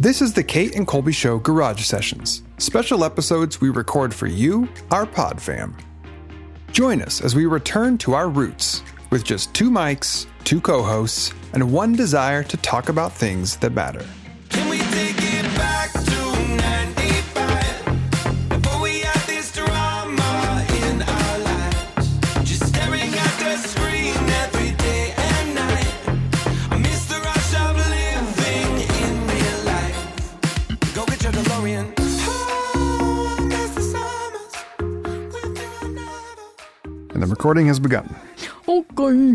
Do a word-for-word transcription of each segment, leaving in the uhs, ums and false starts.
This is the Kate and Colby Show Garage Sessions, special episodes we record for you, our pod fam. Join us as we return to our roots with just two mics, two co-hosts, and one desire to talk about things that matter. Can we take it back to ninety-five? Before we had this drama in our lives, just staring at the screen every day and night. I miss the rush of living in real life. Go get your DeLorean. Oh, I miss the summers when you were never. And the recording has begun. Okay.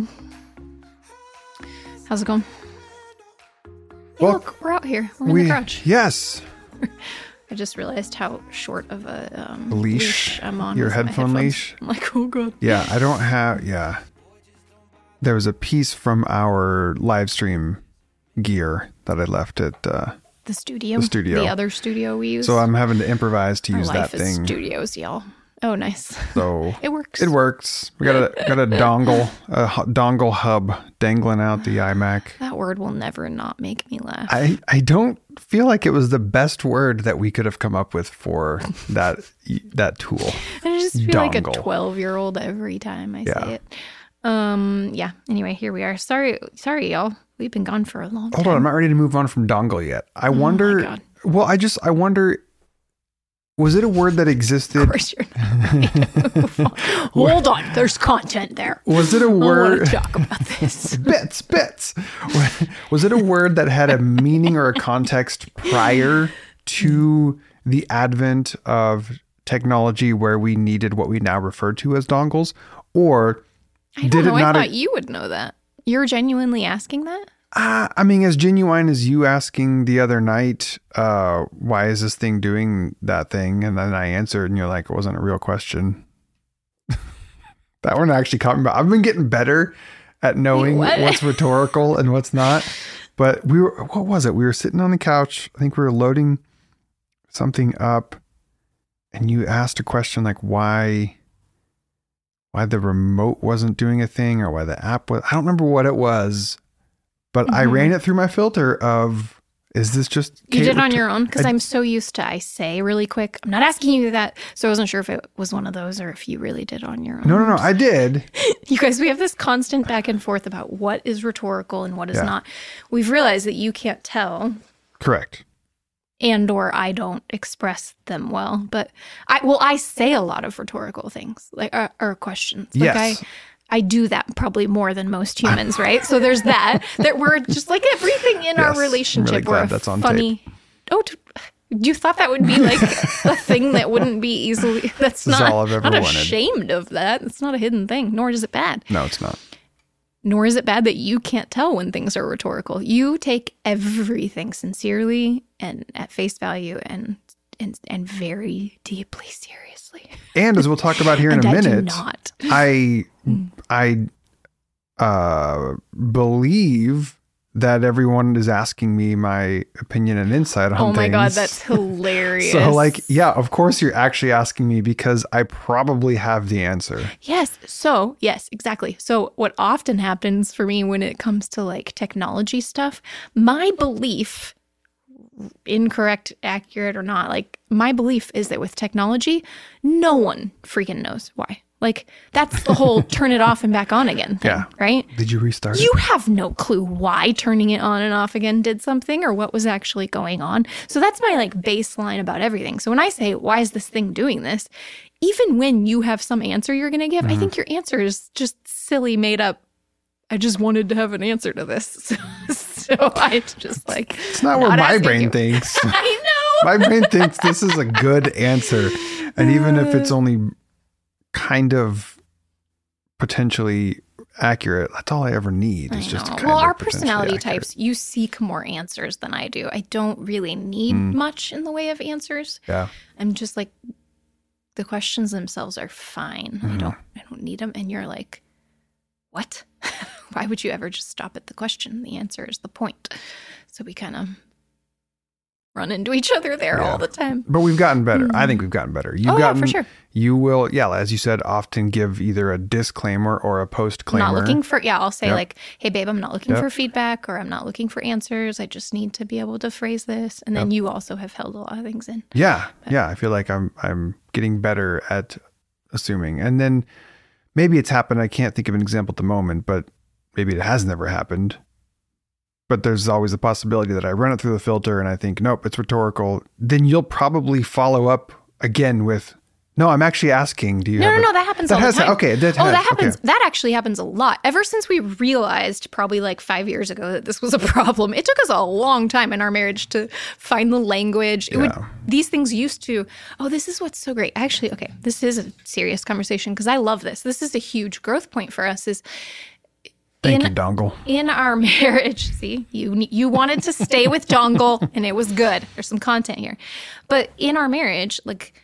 How's it going? Hey, Well, look, we're out here. We're in We, the garage. yes, I just realized how short of a um, leash, I'm on. your with my headphone headphones. leash. I'm like, oh god. Yeah, I don't have, yeah. There was a piece from our live stream gear that I left at, uh, The studio. The studio. The other studio we use. so I'm having to improvise to Our use that life is thing. studios, y'all. Oh, nice. So It works. it works. We got a got a dongle, a hu- dongle hub dangling out the iMac. That word will never not make me laugh. I, I don't feel like it was the best word that we could have come up with for that that tool. I just feel like a Dongle. twelve-year-old every time I Yeah. say it. Um. Yeah. Anyway, here we are. Sorry, sorry, y'all. We've been gone for a long Hold time. on, I'm not ready to move on from dongle yet. I wonder. God. Well, I just I wonder. Was it a word that Of existed? course you're not. Move on. Hold on. There's content there. Was it a I want word? to talk about this. Bits, bits. Was it a word that had a meaning or a context prior to the advent of technology where we needed what we now refer to as dongles? Or I don't did know. it not? I thought you would know that. You're genuinely asking that? Uh, I mean, as genuine as you asking the other night, uh, why is this thing doing that thing? And then I answered and you're like, it wasn't a real question. That one actually caught me. I've been getting better at knowing What? what's rhetorical and what's not. But we were, what was it? We were sitting on the couch. I think we were loading something up and you asked a question like why, why the remote wasn't doing a thing or why the app was, I don't remember what it was. But I Mhm. ran it through my filter of, is this just... You Kate did it on ret- your own? Because I- I'm so used to I say really quick. I'm not asking you that. So I wasn't sure if it was one of those or if you really did it on your own. No, no, no. I did. You guys, we have this constant back and forth about what is rhetorical and what is Yeah. not. We've realized that you can't tell Correct. and or I don't express them well. But I well, I say a lot of rhetorical things like or, or questions. Like Yes. I I do that probably more than most humans, right? So there's that. That we're just like everything in Yes, our I'm really relationship. glad we're a that's on funny. Oh, t- you thought that would be like a thing that wouldn't be easily. That's This is not. all I've ever not wanted. ashamed of that. It's not a hidden thing. Nor is it bad. No, it's not. Nor is it bad that you can't tell when things are rhetorical. You take everything sincerely and at face value and and and very deeply seriously. And as we'll talk about here in and a I do minute, not. I, I uh, believe that everyone is asking me my opinion and insight on Oh my things. god, that's hilarious. So like, yeah, of course you're actually asking me because I probably have the answer. Yes. So, yes, exactly. So, what often happens for me when it comes to like technology stuff, my belief, incorrect, accurate, or not, like my belief is that with technology, no one freaking knows why. Like, that's the whole turn it off and back on again thing, Yeah. right? Did you restart You it? have no clue why turning it on and off again did something or what was actually going on. So that's my like baseline about everything. So when I say, why is this thing doing this? Even when you have some answer you're going to give, I think your answer is just silly, made up. I just wanted to have an answer to this. So, so I just like, It's not what my asking brain you. thinks. I know. My brain thinks this is a good answer. And even if it's only kind of potentially accurate, that's all I ever need. I Is just know. kind Well, of our potentially personality accurate. types, you seek more answers than I do. I don't really need Mm. much in the way of answers. Yeah. I'm just like, the questions themselves are fine. Mm-hmm. I don't, I don't need them. And you're like, what? Why would you ever just stop at the question? The answer is the point. So we kind of run into each other there Yeah. all the time. But we've gotten better. I think we've gotten better. You've Oh, yeah, gotten, for sure. You will, yeah, as you said, often give either a disclaimer or a post-claimer. Not looking for, yeah, I'll say Yep. like, hey, babe, I'm not looking Yep. for feedback or I'm not looking for answers. I just need to be able to phrase this. And then you also have held a lot of things in. Yeah, yeah. I feel like I'm I'm getting better at assuming. And then maybe it's happened. I can't think of an example at the moment, but maybe it has never happened. But there's always a possibility that I run it through the filter and I think, nope, it's rhetorical. Then you'll probably follow up again with, no, I'm actually asking, do you No, have no, a- no, that happens That all has- the time. okay, that oh, has- that happens. okay. That actually happens a lot. Ever since we realized, probably like five years ago, that this was a problem. It took us a long time in our marriage to find the language. It would. Yeah. These things used to. Oh, this is what's so great. Actually, okay, this is a serious conversation because I love this. This is a huge growth point for us. Is Thank in- you, Dongle. in our marriage, see, you you wanted to stay with Dongle, and it was good. There's some content here, but in our marriage, like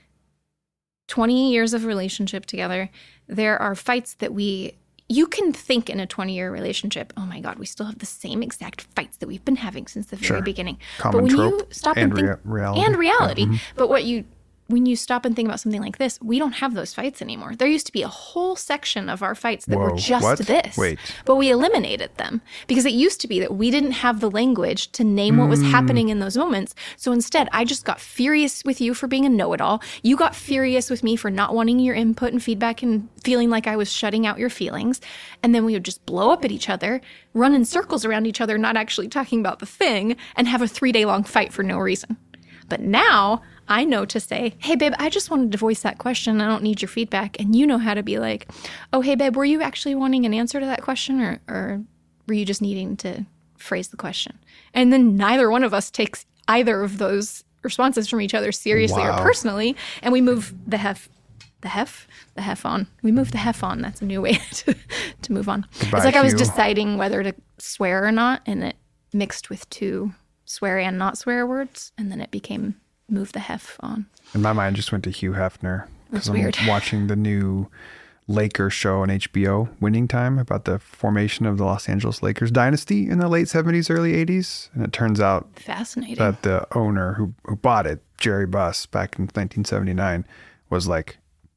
twenty years of relationship together, there are fights that we. You can think in a twenty-year relationship, oh my God, we still have the same exact fights that we've been having since the very Sure. beginning. Common but when trope you stop and and, think, rea- reality. and reality, Yeah, mhm. but what you when you stop and think about something like this, we don't have those fights anymore. There used to be a whole section of our fights that were Whoa, just what? this. Wait. But we eliminated them because it used to be that we didn't have the language to name what was happening in those moments. So instead, I just got furious with you for being a know-it-all. You got furious with me for not wanting your input and feedback and feeling like I was shutting out your feelings. And then we would just blow up at each other, run in circles around each other, not actually talking about the thing, and have a three-day-long fight for no reason. But now I know to say, hey, babe, I just wanted to voice that question. I don't need your feedback. And you know how to be like, oh, hey, babe, were you actually wanting an answer to that question or, or were you just needing to phrase the question? And then neither one of us takes either of those responses from each other seriously Wow. or personally. And we move the hef, the hef, the hef on. We move the hef on. That's a new way to, to move on. Goodbye, it's like I was Hugh. deciding whether to swear or not. And it mixed with two swear and not swear words. And then it became move the hef on. And my mind just went to Hugh Hefner That's because I'm weird. watching the new Lakers show on H B O, Winning Time, about the formation of the Los Angeles Lakers dynasty in the late seventies, early eighties. And it turns out Fascinating. that the owner who, who bought it, Jerry Buss, back in nineteen seventy-nine, was like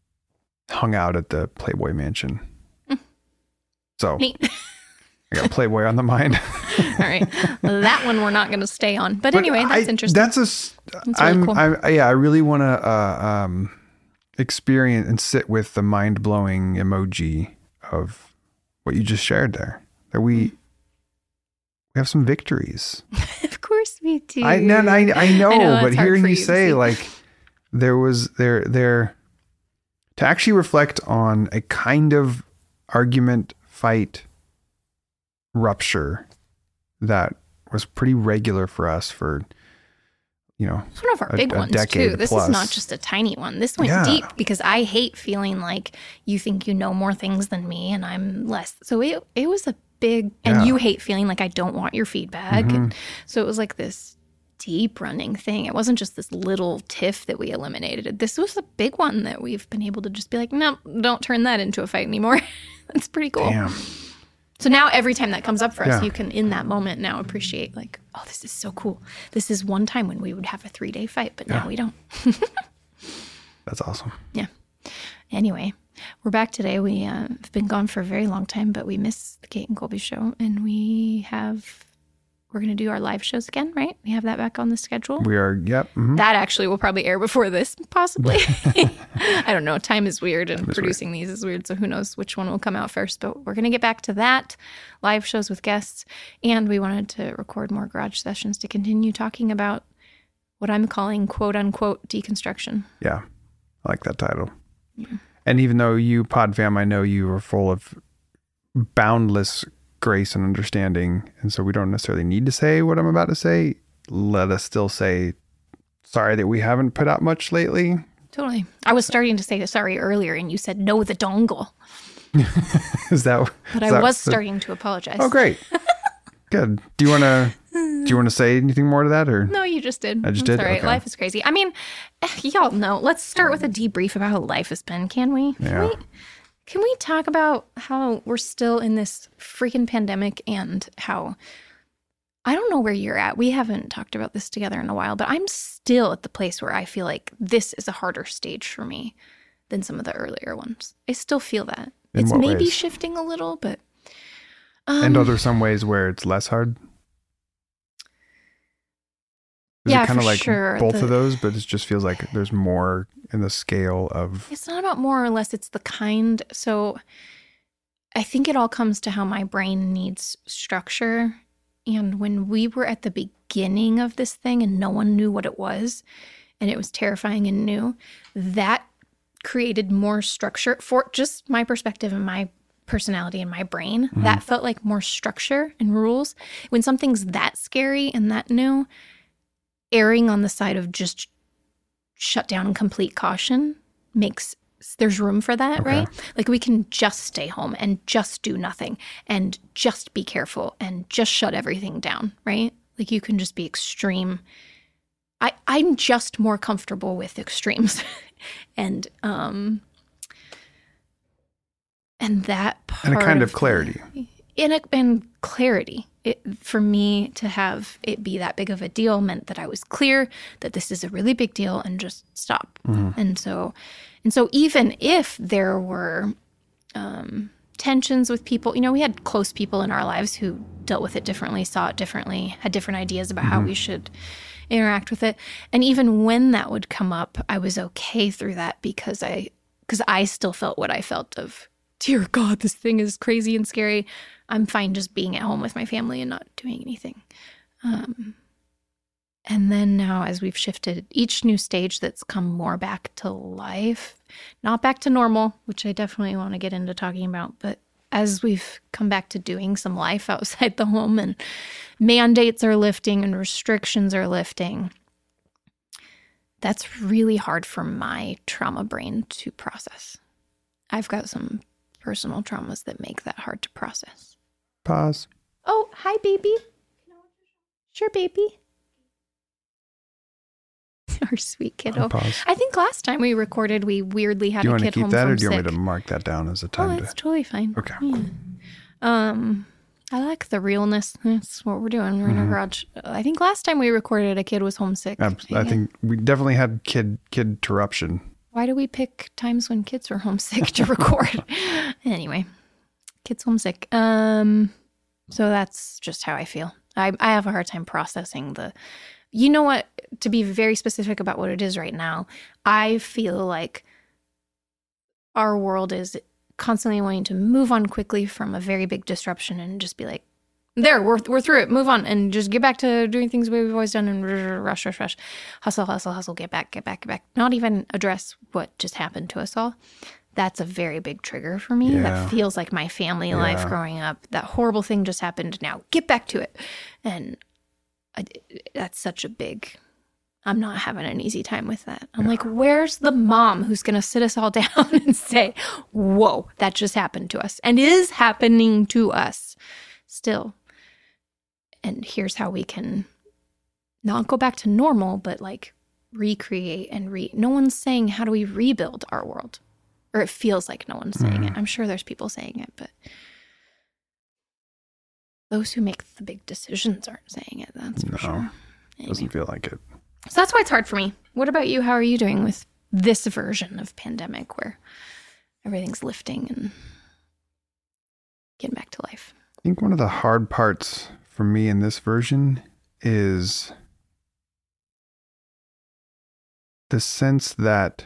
hung out at the Playboy Mansion. So Neat. I got Playboy on the mind. All right. That one we're not going to stay on. But, But anyway, that's I- interesting. That's a. s- really I'm. cool. I, yeah, I really want to uh, um, experience and sit with the mind blowing emoji of what you just shared there. That we we have some victories. Of course we do. I know, I, I know, I know, but it's hard hearing for you you to say see. like there was there there to actually reflect on a kind of argument, fight, rupture that was pretty regular for us for, you know, It's one of our a- big a ones, decade too. This plus. is not just a tiny one. This went Yeah. deep because I hate feeling like you think you know more things than me and I'm less. So it, it was a big, and Yeah. Mm-hmm. you hate feeling like I don't want your feedback. And so it was like this deep running thing. It wasn't just this little tiff that we eliminated. This was a big one that we've been able to just be like, no, don't turn that into a fight anymore. That's pretty cool. damn. So now every time that comes up for us, Yeah. you can, in that moment, now appreciate like, oh, this is so cool. This is one time when we would have a three day fight, but now we don't. That's awesome. Yeah. Anyway, we're back today. We uh, have been gone for a very long time, but we miss the Kate and Colby show, and we have we're going to do our live shows again, right? We have that back on the schedule. We are, yep. mhm. That actually will probably air before this, possibly. I don't know. Time is weird, and producing these is weird, so who knows which one will come out first. But we're going to get back to that, live shows with guests, and we wanted to record more garage sessions to continue talking about what I'm calling quote unquote deconstruction. Yeah. I like that title. And even though you, PodFam, I know you are full of boundless grace and understanding, and so we don't necessarily need to say what I'm about to say, let us still say sorry that we haven't put out much lately. Totally. I was starting to say sorry earlier, and you said no, the dongle. Is that? But is I that- was starting to apologize. Oh, great. Good. Do you want to? Do you want to say anything more to that, or? No, you just did. I just That's did? All right. Okay. Life is crazy. I mean, eh, y'all know. Let's start with a debrief about how life has been. Can we? Can Yeah. we? Can we talk about how we're still in this freaking pandemic and how I don't know where you're at. We haven't talked about this together in a while, but I'm still at the place where I feel like this is a harder stage for me than some of the earlier ones. I still feel that. In it's what maybe ways? shifting a little, but um, And are there some ways where it's less hard? Is Yeah, it kind of for like sure. both The- of those, but it just feels like there's more in the scale of it's not about more or less. It's the kind. So I think it all comes to how my brain needs structure. And when we were at the beginning of this thing and no one knew what it was, and it was terrifying and new, that created more structure for just my perspective and my personality and my brain. Mm-hmm. That felt like more structure and rules. When something's that scary and that new, erring on the side of just shut down and complete caution makes there's room for that, Okay. right? Like we can just stay home and just do nothing and just be careful and just shut everything down, right? Like you can just be extreme. I, I'm just more comfortable with extremes and um and that part and a kind of the- clarity. in a, and clarity. It, for me to have it be that big of a deal meant that I was clear that this is a really big deal and just stop. Mm-hmm. And so, and so even if there were um, tensions with people, you know, we had close people in our lives who dealt with it differently, saw it differently, had different ideas about how we should interact with it. And even when that would come up, I was okay through that because I, because I still felt what I felt of, dear God, this thing is crazy and scary. I'm fine just being at home with my family and not doing anything. Um, and then now, as we've shifted each new stage that's come more back to life, not back to normal, which I definitely want to get into talking about, but as we've come back to doing some life outside the home and mandates are lifting and restrictions are lifting, that's really hard for my trauma brain to process. I've got some personal traumas that make that hard to process. Pause. Oh, hi, baby. Sure, baby. Our sweet kiddo. Pause. I think last time we recorded, we weirdly had Do you a want to kid keep home that, from or do you want me sick. to mark that down as a Oh, time that's to? totally fine. Okay. Yeah. Cool. Um, I like the realness. That's what we're doing. We're in our garage. I think last time we recorded, a kid was homesick. Ab- I think we definitely had kid kid interruption. Why do we pick times when kids were homesick to record? Anyway, kids homesick. Um, so that's just how I feel. I I have a hard time processing the. You know what? To be very specific about what it is right now, I feel like our world is constantly wanting to move on quickly from a very big disruption and just be like, there, we're we're through it, move on, and just get back to doing things the way we've always done and rush, rush, rush, hustle, hustle, hustle, get back, get back, get back. Not even address what just happened to us all. That's a very big trigger for me. Yeah. That feels like my family life Yeah. growing up. That horrible thing just happened. Now get back to it. And I, that's such a big, I'm not having an easy time with that. I'm like, where's the mom who's going to sit us all down and say, whoa, that just happened to us and is happening to us still. And here's how we can not go back to normal, but like recreate and re. No one's saying, how do we rebuild our world? Or it feels like no one's saying it. I'm sure there's people saying it, but those who make the big decisions aren't saying it. That's for No. sure. Anyway. Doesn't feel like it. So that's why it's hard for me. What about you? How are you doing with this version of pandemic where everything's lifting and getting back to life? I think one of the hard parts for me in this version is the sense that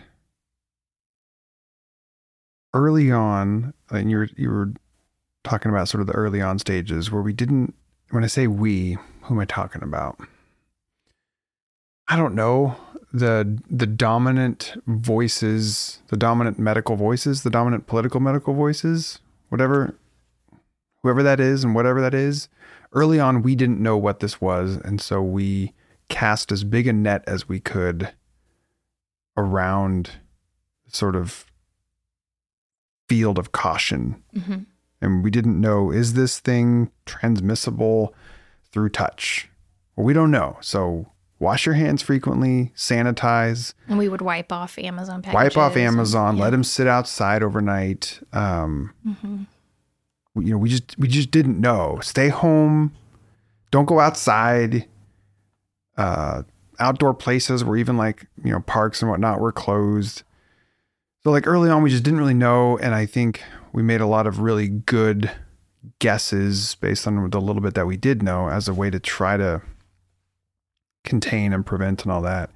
early on, and you were, you were talking about sort of the early on stages where we didn't, when I say we, who am I talking about? I don't know. The the dominant voices, the dominant medical voices, the dominant political medical voices, whatever, whoever that is and whatever that is, early on, we didn't know what this was. And so we cast as big a net as we could around sort of field of caution. Mm-hmm. And we didn't know, is this thing transmissible through touch? Well, we don't know. So wash your hands frequently, sanitize, And we would wipe off Amazon packages. wipe off and- Amazon, yeah. let them sit outside overnight. Um, Mm-hmm. you know, we just, we just didn't know. Stay home, don't go outside. Uh, outdoor places where even like, you know, parks and whatnot were closed. So like early on, we just didn't really know. And I think we made a lot of really good guesses based on the little bit that we did know as a way to try to contain and prevent and all that.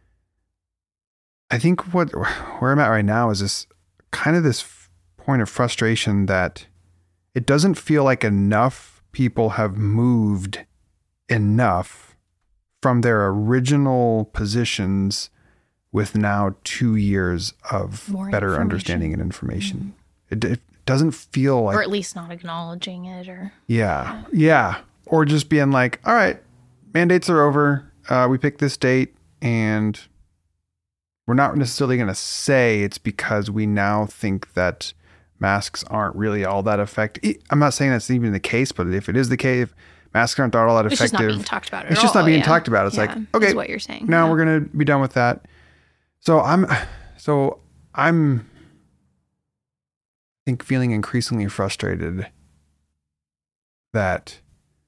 I think what where I'm at right now is this kind of this point of frustration that it doesn't feel like enough people have moved enough from their original positions with now two years of More better information. understanding and information. Mm-hmm. It, it doesn't feel like, or at least not acknowledging it, or yeah, yeah, or just being like, all right, mandates are over. Uh, we picked this date, and we're not necessarily going to say it's because we now think that masks aren't really all that effective. I'm not saying that's even the case, but if it is the case, if masks aren't all that it's effective. just not being talked about at It's all. just not being yeah. talked about. It's Yeah, like, okay, is what you're saying. now yeah. we're going to be done with that. So I'm, so I'm, I think feeling increasingly frustrated that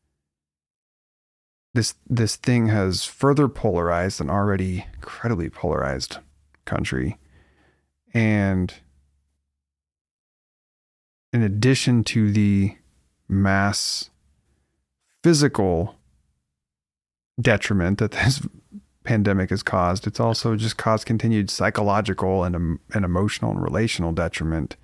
this, this thing has further polarized an already incredibly polarized country. And in addition to the mass physical detriment that this pandemic has caused, it's also just caused continued psychological and, um, and emotional and relational detriment.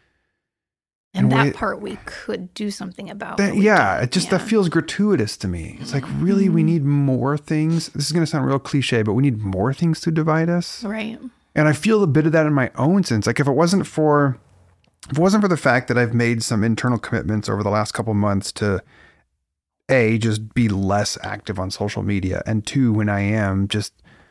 And in a that way- part we could do something about. That, but we yeah, didn't. it just Yeah. that feels gratuitous to me. It's like, really, we need more things. This is going to sound real cliche, but we need more things to divide us. Right. And I feel a bit of that in my own sense. Like if it wasn't for, if it wasn't for the fact that I've made some internal commitments over the last couple of months to A, just be less active on social media, and two, when I am, just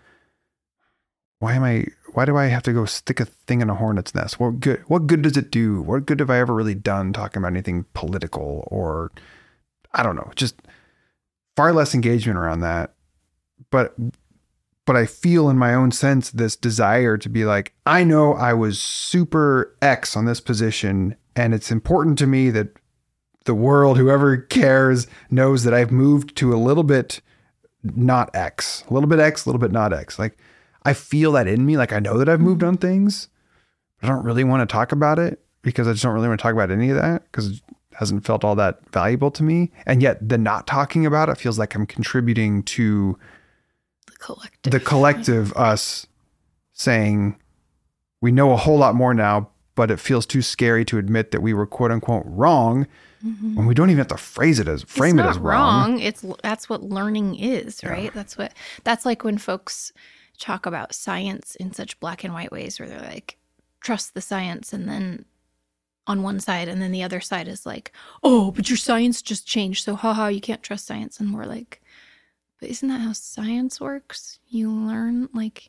why am I, why do I have to go stick a thing in a hornet's nest? What good, what good does it do? What good have I ever really done talking about anything political or I don't know, just far less engagement around that. But, but I feel in my own sense, this desire to be like, I know I was super X on this position, and it's important to me that the world, whoever cares, knows that I've moved to a little bit not X, a little bit X, a little bit not X. Like I feel that in me. Like I know that I've moved on things, but I don't really want to talk about it because I just don't really want to talk about any of that because it hasn't felt all that valuable to me. And yet the not talking about it feels like I'm contributing to The collective. the collective us saying we know a whole lot more now, but it feels too scary to admit that we were quote unquote wrong Mm-hmm. when we don't even have to phrase it as frame it's it not as wrong. wrong. It's that's what learning is, right? That's what that's like when folks talk about science in such black and white ways where they're like, trust the science, and then on one side, and then the other side is like, oh, but your science just changed, so haha, you can't trust science. And we're like, but isn't that how science works? You learn, like,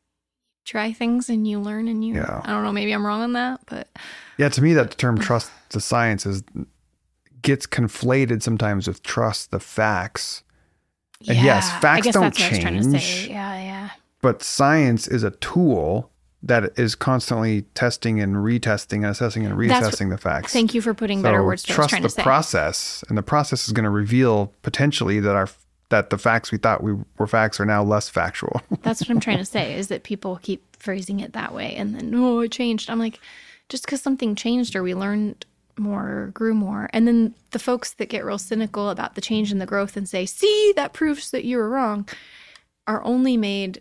try things and you learn and you, Yeah. I don't know, maybe I'm wrong on that, but Yeah, to me, that term trust the science is gets conflated sometimes with trust the facts. And yes, yeah, I facts guess don't that's what I was trying to say. change. Yeah, yeah. But science is a tool that is constantly testing and retesting and assessing and That's- reassessing the facts. Thank you for putting better So words to what I was trust trying the to say. process, and the process is going to reveal potentially that our that the facts we thought we were facts are now less factual. That's what I'm trying to say, is that people keep phrasing it that way, and then, oh, it changed. I'm like, just because something changed or we learned more or grew more. And then the folks that get real cynical about the change and the growth and say, see, that proves that you were wrong, are only made,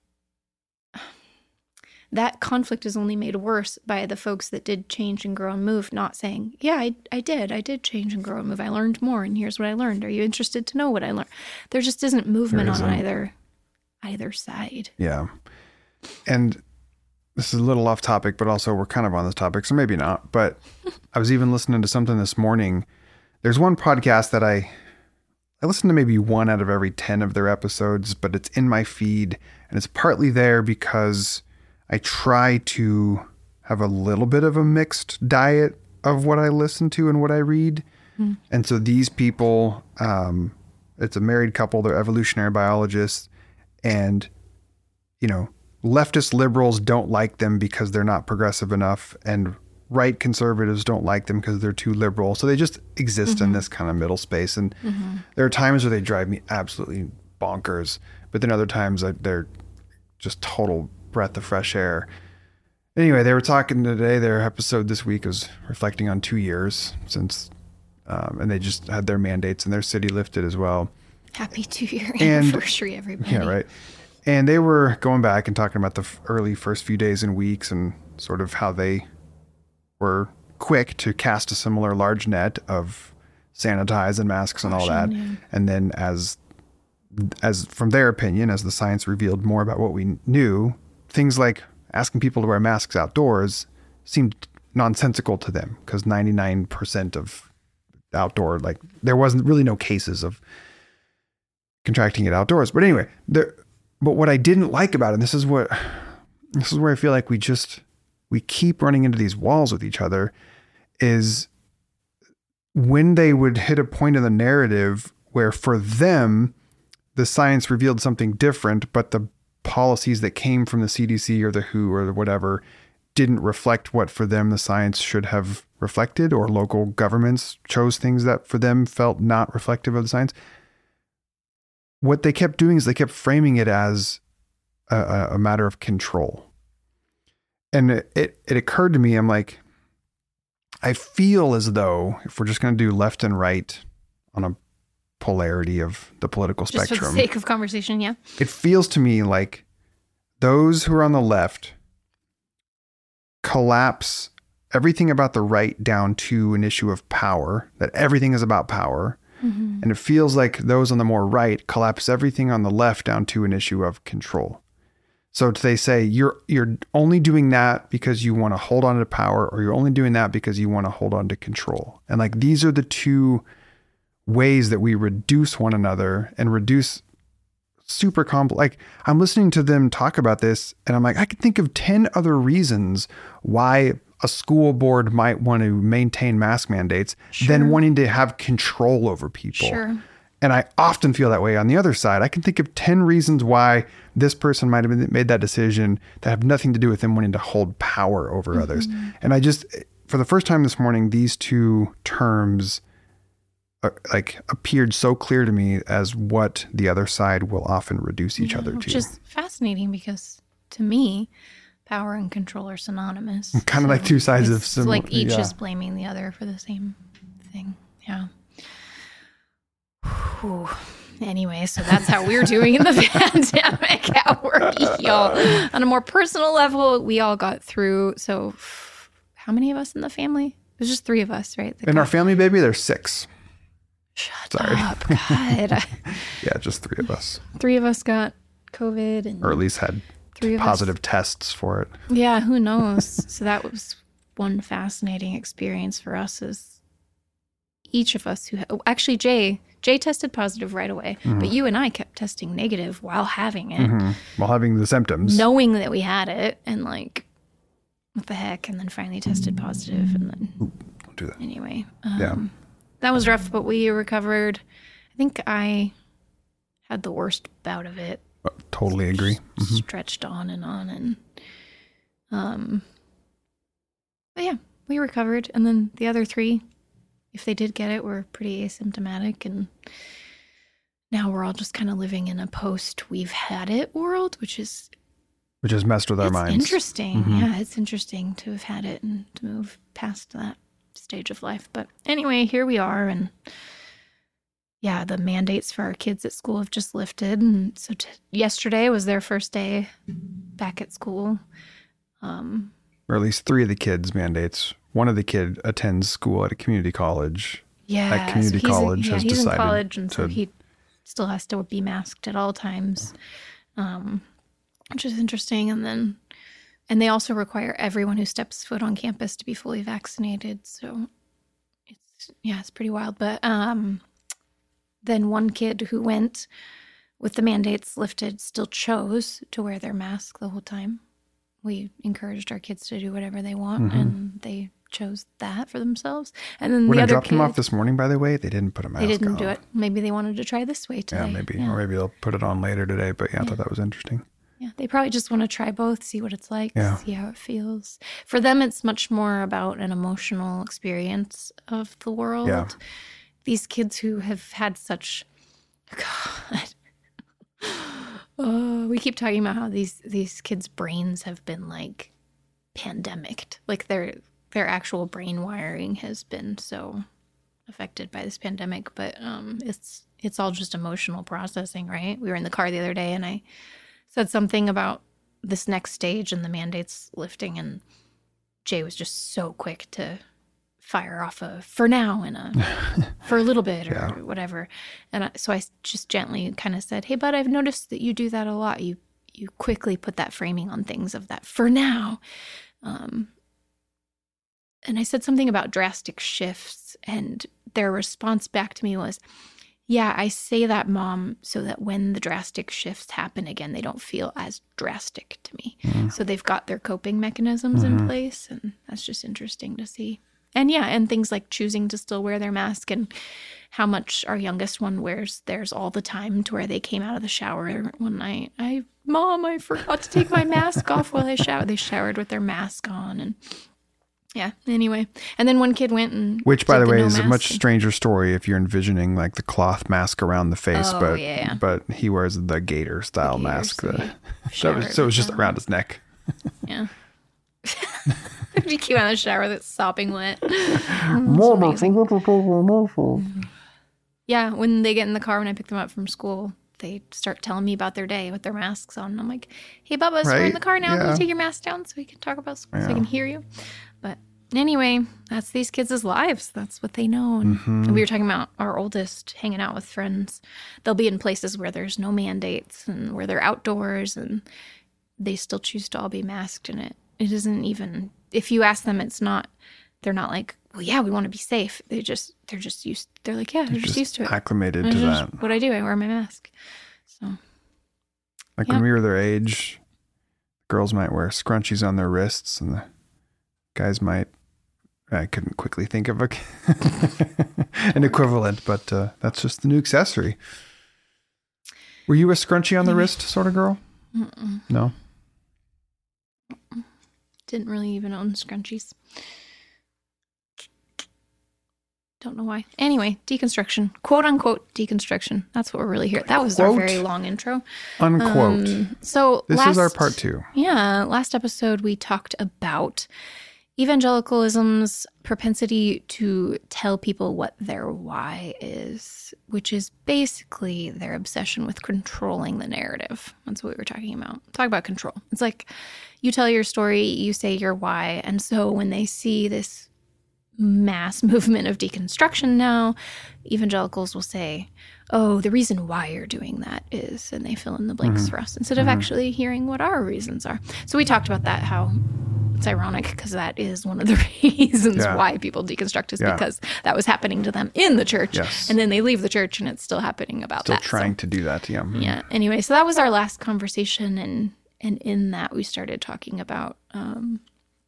that conflict is only made worse by the folks that did change and grow and move, not saying, yeah, I, I did. I did change and grow and move. I learned more, and here's what I learned. Are you interested to know what I learned? There just isn't movement There on isn't. either either side. Yeah. And this is a little off topic, but also we're kind of on this topic, so maybe not. But I was even listening to something this morning. There's one podcast that I I listen to maybe one out of every ten of their episodes, but it's in my feed, and it's partly there because I try to have a little bit of a mixed diet of what I listen to and what I read. Mm. And so these people, um, it's a married couple, they're evolutionary biologists, and, you know, leftist liberals don't like them because they're not progressive enough. And right conservatives don't like them because they're too liberal. So they just exist mm-hmm. in this kind of middle space. And mm-hmm. there are times where they drive me absolutely bonkers, but then other times they're just total breath of fresh air. Anyway, they were talking today, their episode this week was reflecting on two years since, um, and they just had their mandates in their city lifted as well. Happy two-year And- anniversary, everybody. Yeah, right. And they were going back and talking about the f- early first few days and weeks and sort of how they were quick to cast a similar large net of sanitize and masks and all that. Yeah. And then as, as from their opinion, as the science revealed more about what we knew, things like asking people to wear masks outdoors seemed nonsensical to them because ninety-nine percent of outdoor, like there wasn't really no cases of contracting it outdoors. But anyway, there, but what I didn't like about it, and this is what, this is where I feel like we just, we keep running into these walls with each other, is when they would hit a point in the narrative where for them, the science revealed something different, but the policies that came from the C D C or the W H O or whatever didn't reflect what for them the science should have reflected, or local governments chose things that for them felt not reflective of the science. What they kept doing is they kept framing it as a, a matter of control. And it, it, it occurred to me, I'm like, I feel as though if we're just going to do left and right on a polarity of the political Just spectrum, for the sake of conversation, yeah. it feels to me like those who are on the left collapse everything about the right down to an issue of power, that everything is about power. Mm-hmm. And it feels like those on the more right collapse everything on the left down to an issue of control. So they say you're you're only doing that because you want to hold on to power, or you're only doing that because you want to hold on to control. And like these are the two ways that we reduce one another and reduce super complex. Like I'm listening to them talk about this and I'm like, I could think of ten other reasons why a school board might want to maintain mask mandates Sure. than wanting to have control over people. Sure. And I often feel that way on the other side. I can think of ten reasons why this person might have been, made that decision that have nothing to do with them wanting to hold power over mm-hmm. others. And I just, for the first time this morning, these two terms uh, like appeared so clear to me as what the other side will often reduce each Yeah, other which to. is fascinating because to me, power and control are synonymous. Kind of like two sides of It's similar. like each yeah. is blaming the other for the same thing. Yeah. Whew. Anyway, so that's how we're doing in the pandemic at work, y'all. On a more personal level, we all got through. So, how many of us in the family? It was just three of us, right? that In got- our family, baby, there's six. Shut Sorry. up, God. Yeah, just three of us. Three of us got COVID, and Or at least had three of positive us. tests for it. Yeah, who knows? So that was one fascinating experience for us. Is each of us who oh, actually Jay Jay tested positive right away, Mm-hmm. but you and I kept testing negative while having it, Mhm. While having the symptoms. knowing that we had it, and like, what the heck? And then finally tested positive, and then Don't do that. anyway, um, Yeah. that was rough, but we recovered. I think I had the worst bout of it. Uh, Totally agree. Mhm. Stretched on and on, and um, but yeah, we recovered, and then the other three, if they did get it, were pretty asymptomatic, and now we're all just kind of living in a post we've had it world, which is Which has messed with our it's minds. interesting. Mhm. Yeah, it's interesting to have had it and to move past that stage of life. But anyway, here we are, and yeah, the mandates for our kids at school have just lifted, and so t- yesterday was their first day back at school. Um, Or at least three of the kids' mandates. One of the kid attends school at a community college. yeah, That community so he's in- college yeah, has he's decided in college, and so to- he still has to be masked at all times, um, which is interesting. And then, and they also require everyone who steps foot on campus to be fully vaccinated. So it's yeah, it's pretty wild. But um, then one kid who went with the mandates lifted still chose to wear their mask the whole time. We encouraged our kids to do whatever they want, Mm-hmm. and they chose that for themselves. And then When the I other dropped kid, them off this morning, by the way, they didn't put a mask they didn't on. do it. Maybe they wanted to try this way today. Yeah, maybe. Or maybe they'll put it on later today. But yeah, I thought that was interesting. Yeah, they probably just want to try both, see what it's like, Yeah. see how it feels. For them, it's much more about an emotional experience of the world. Yeah. These kids who have had such, God, oh, we keep talking about how these these kids' brains have been like pandemicked, like their their actual brain wiring has been so affected by this pandemic. But um, it's it's all just emotional processing, right? We were in the car the other day, and I said something about this next stage and the mandates lifting, and Jay was just so quick to fire off a for now and a for a little bit or Yeah. whatever. And I, so I just gently kind of said, hey, bud, I've noticed that you do that a lot. You you quickly put that framing on things of that for now. Um, and I said something about drastic shifts, and their response back to me was, yeah, I say that, Mom, so that when the drastic shifts happen again, they don't feel as drastic to me. So they've got their coping mechanisms in place, and that's just interesting to see. And yeah, and things like choosing to still wear their mask, and how much our youngest one wears theirs all the time, to where they came out of the shower one night. I, Mom, I forgot to take my mask off while I showered. They showered with their mask on, and yeah, anyway. And then one kid went and Which, by did the way, no is a mask much and- stranger story if you're envisioning like the cloth mask around the face, Oh, but yeah. but he wears the gator style gator, mask. so that- he so, it showered was, so it was with just that. around his neck. Yeah. It'd be cute on the shower that's sopping wet. It's amazing. Yeah, when they get in the car, when I pick them up from school, they start telling me about their day with their masks on. And I'm like, hey, Bubba, so we're in Right? the car now. Can Yeah. you take your mask down so we can talk about school, so I Yeah. can hear you? But anyway, that's these kids' lives. That's what they know. And, Mm-hmm. and we were talking about our oldest hanging out with friends. They'll be in places where there's no mandates and where they're outdoors, and they still choose to all be masked. And it, it isn't even, if you ask them, it's not, they're not like, well, yeah, we want to be safe. They just, they're just used, they're like, yeah, they're just, Just used to it. acclimated It's to just that. what I do. I wear my mask. So Like Yeah. when we were their age, girls might wear scrunchies on their wrists, and the guys might. I couldn't quickly think of a, an equivalent, but uh, that's just the new accessory. Were you a scrunchie on the wrist sort of girl? mm-mm. No. Didn't really even own scrunchies. Don't know why. Anyway, deconstruction, quote unquote deconstruction. That's what we're really here. That was our Quote. very long intro. Unquote. Um, so this last, is our part two. Yeah, last episode we talked about evangelicalism's propensity to tell people what their why is, which is basically their obsession with controlling the narrative. That's what we were talking about. Talk about control. It's like you tell your story, you say your why, and so when they see this mass movement of deconstruction now, evangelicals will say, oh, the reason why you're doing that is, and they fill in the blanks for us instead of actually hearing what our reasons are. So we talked about that, how it's ironic because that is one of the reasons Yeah. why people deconstruct is Yeah. because that was happening to them in the church. Yes. And then they leave the church and it's still happening about Still that. So- trying to do that. Yeah. yeah. Anyway, so that was our last conversation, and and in that we started talking about. Um,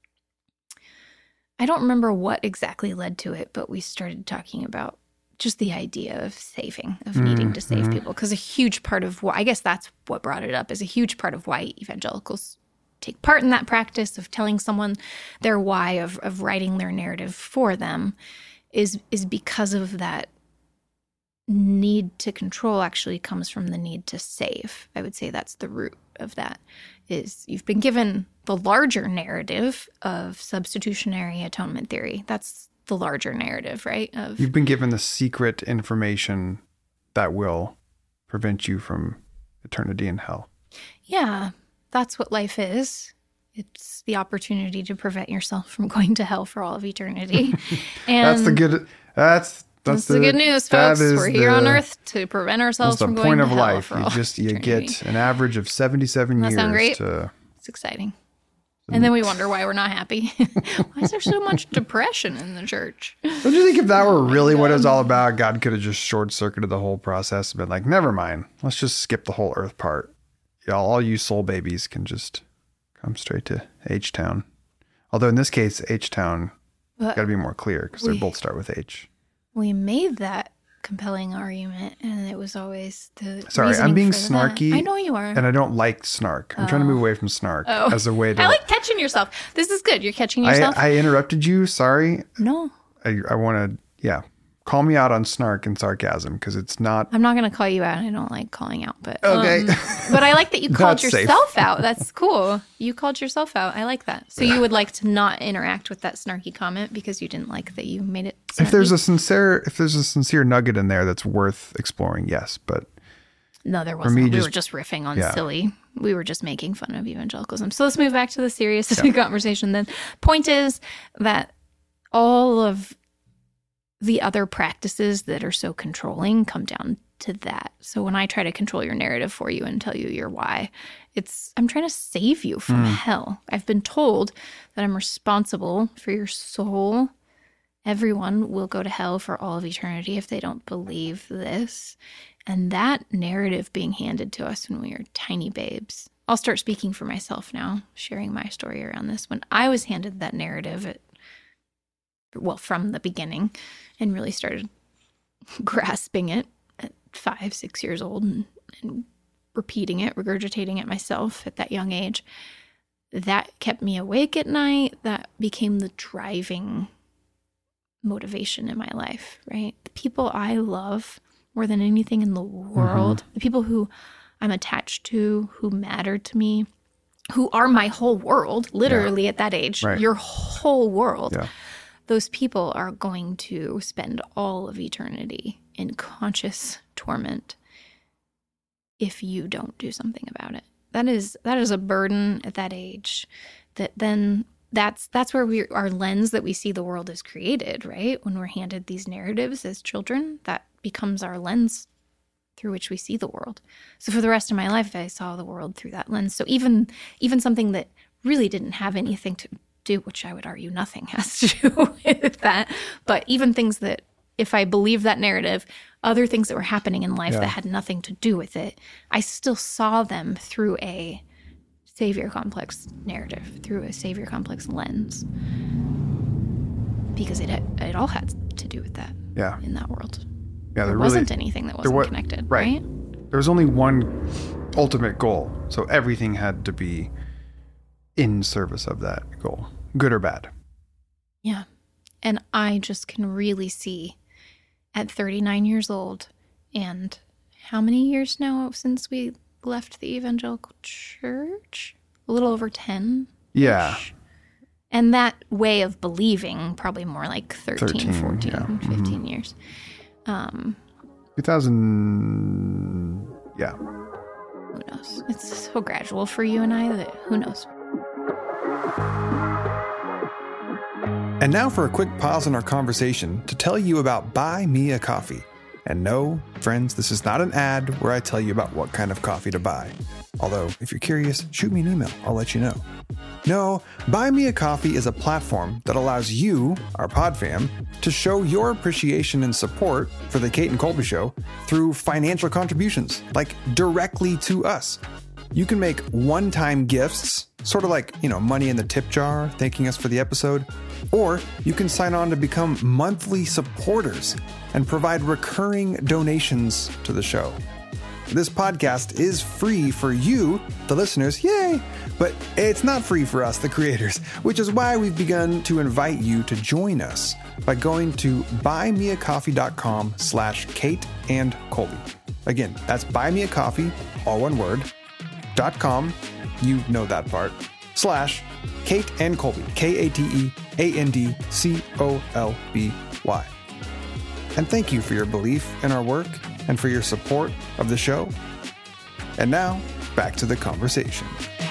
I don't remember what exactly led to it, but we started talking about just the idea of saving, of needing to save people, because a huge part of why I guess that's what brought it up is a huge part of why evangelicals take part in that practice of telling someone their why, of of writing their narrative for them, is is because of that need to control actually comes from the need to save. I would say that's the root of that, is you've been given the larger narrative of substitutionary atonement theory. That's the larger narrative, right? Of You've been given the secret information that will prevent you from eternity in hell. yeah, that's what life is. It's the opportunity to prevent yourself from going to hell for all of eternity. And That's the good. That's that's That's the, good news, that folks. is We're here the- on Earth to prevent ourselves That's the from going point to of hell life. for You all just you eternity. get an average of seventy-seven Doesn't that sound years great? to. It's exciting. And then we wonder why we're not happy. Why is there so much depression in the church? Don't you think if that were really what it was all about, God could have just short circuited the whole process and been like, never mind. Let's just skip the whole Earth part. Y'all, all you soul babies can just come straight to H-Town. Although in this case, H-Town But got to be more clear because they we- both start with H. we made that compelling argument, and it was always the. Sorry, I'm reasoning being for that. snarky. I know you are. And I don't like snark. I'm trying to move away from snark Oh. as a way to. I like catching yourself. This is good. You're catching I, yourself. I interrupted you. Sorry. no, I, I want to, yeah. Call me out on snark and sarcasm because it's not. I'm not going to call you out. I don't like calling out, but Okay. um, but I like that you called That's safe. yourself out. That's cool. You called yourself out. I like that. So you would like to not interact with that snarky comment because you didn't like that you made it. Snarky? If there's a sincere, if there's a sincere nugget in there that's worth exploring, yes. But No, there wasn't. me, we just- were just riffing on yeah. silly. We were just making fun of evangelicalism. So let's move back to the serious conversation then. Point is that all of the other practices that are so controlling come down to that. So when I try to control your narrative for you and tell you your why, it's I'm trying to save you from hell. I've been told that I'm responsible for your soul. Everyone will go to hell for all of eternity if they don't believe this. And that narrative being handed to us when we were tiny babes. I'll start speaking for myself now, sharing my story around this. When I was handed that narrative, it, well, from the beginning, and really started grasping it at five, six years old and, and repeating it, regurgitating it myself at that young age, that kept me awake at night. That became the driving motivation in my life, right? The people I love more than anything in the world, mm-hmm. the people who I'm attached to, who matter to me, who are my whole world, literally yeah. at that age, right. your whole world. Yeah. Those people are going to spend all of eternity in conscious torment if you don't do something about it. That is that is a burden at that age that then that's that's where we our lens that we see the world is created, right? When we're handed these narratives as children, that becomes our lens through which we see the world. So for the rest of my life, I saw the world through that lens. So even even something that really didn't have anything to do, which I would argue nothing has to do with that, but even things that, if I believe that narrative, other things that were happening in life yeah. that had nothing to do with it, I still saw them through a savior complex narrative, through a savior complex lens, because it had, it all had to do with that. Yeah, in that world, yeah, there really, wasn't anything that wasn't was, connected, right. right? There was only one ultimate goal, so everything had to be in service of that goal, good or bad. Yeah, and I just can really see at thirty-nine years old, and how many years now since we left the evangelical church? A little over ten. Yeah. And that way of believing, probably more like thirteen, thirteen fourteen, yeah. fifteen mm-hmm. years. Um, two thousand, yeah. Who knows? It's so gradual for you and I that who knows? And now for a quick pause in our conversation to tell you about Buy Me a Coffee. And no, friends, this is not an ad where I tell you about what kind of coffee to buy. Although, if you're curious, shoot me an email. I'll let you know. No, Buy Me a Coffee is a platform that allows you, our pod fam, to show your appreciation and support for the Kate and Colby Show through financial contributions, like directly to us. You can make one-time gifts, sort of like, you know, money in the tip jar, thanking us for the episode. Or you can sign on to become monthly supporters and provide recurring donations to the show. This podcast is free for you, the listeners, yay! But it's not free for us, the creators, which is why we've begun to invite you to join us by going to buymeacoffee.com slash Kate and Colby. Again, that's buymeacoffee, all one word, dot com, you know that part, slash Kate and Colby, K A T E A N D C O L B Y. And thank you for your belief in our work and for your support of the show. And now, back to the conversation.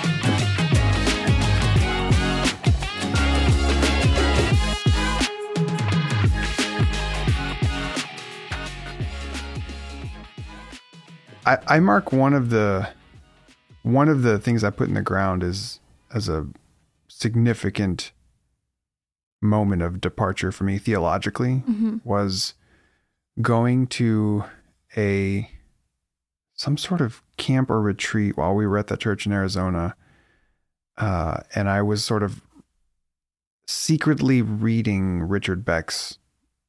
I, I mark one of the one of the things I put in the ground is as a significant moment of departure for me theologically mm-hmm. was going to a some sort of camp or retreat while we were at that church in Arizona. Uh, and I was sort of secretly reading Richard Beck's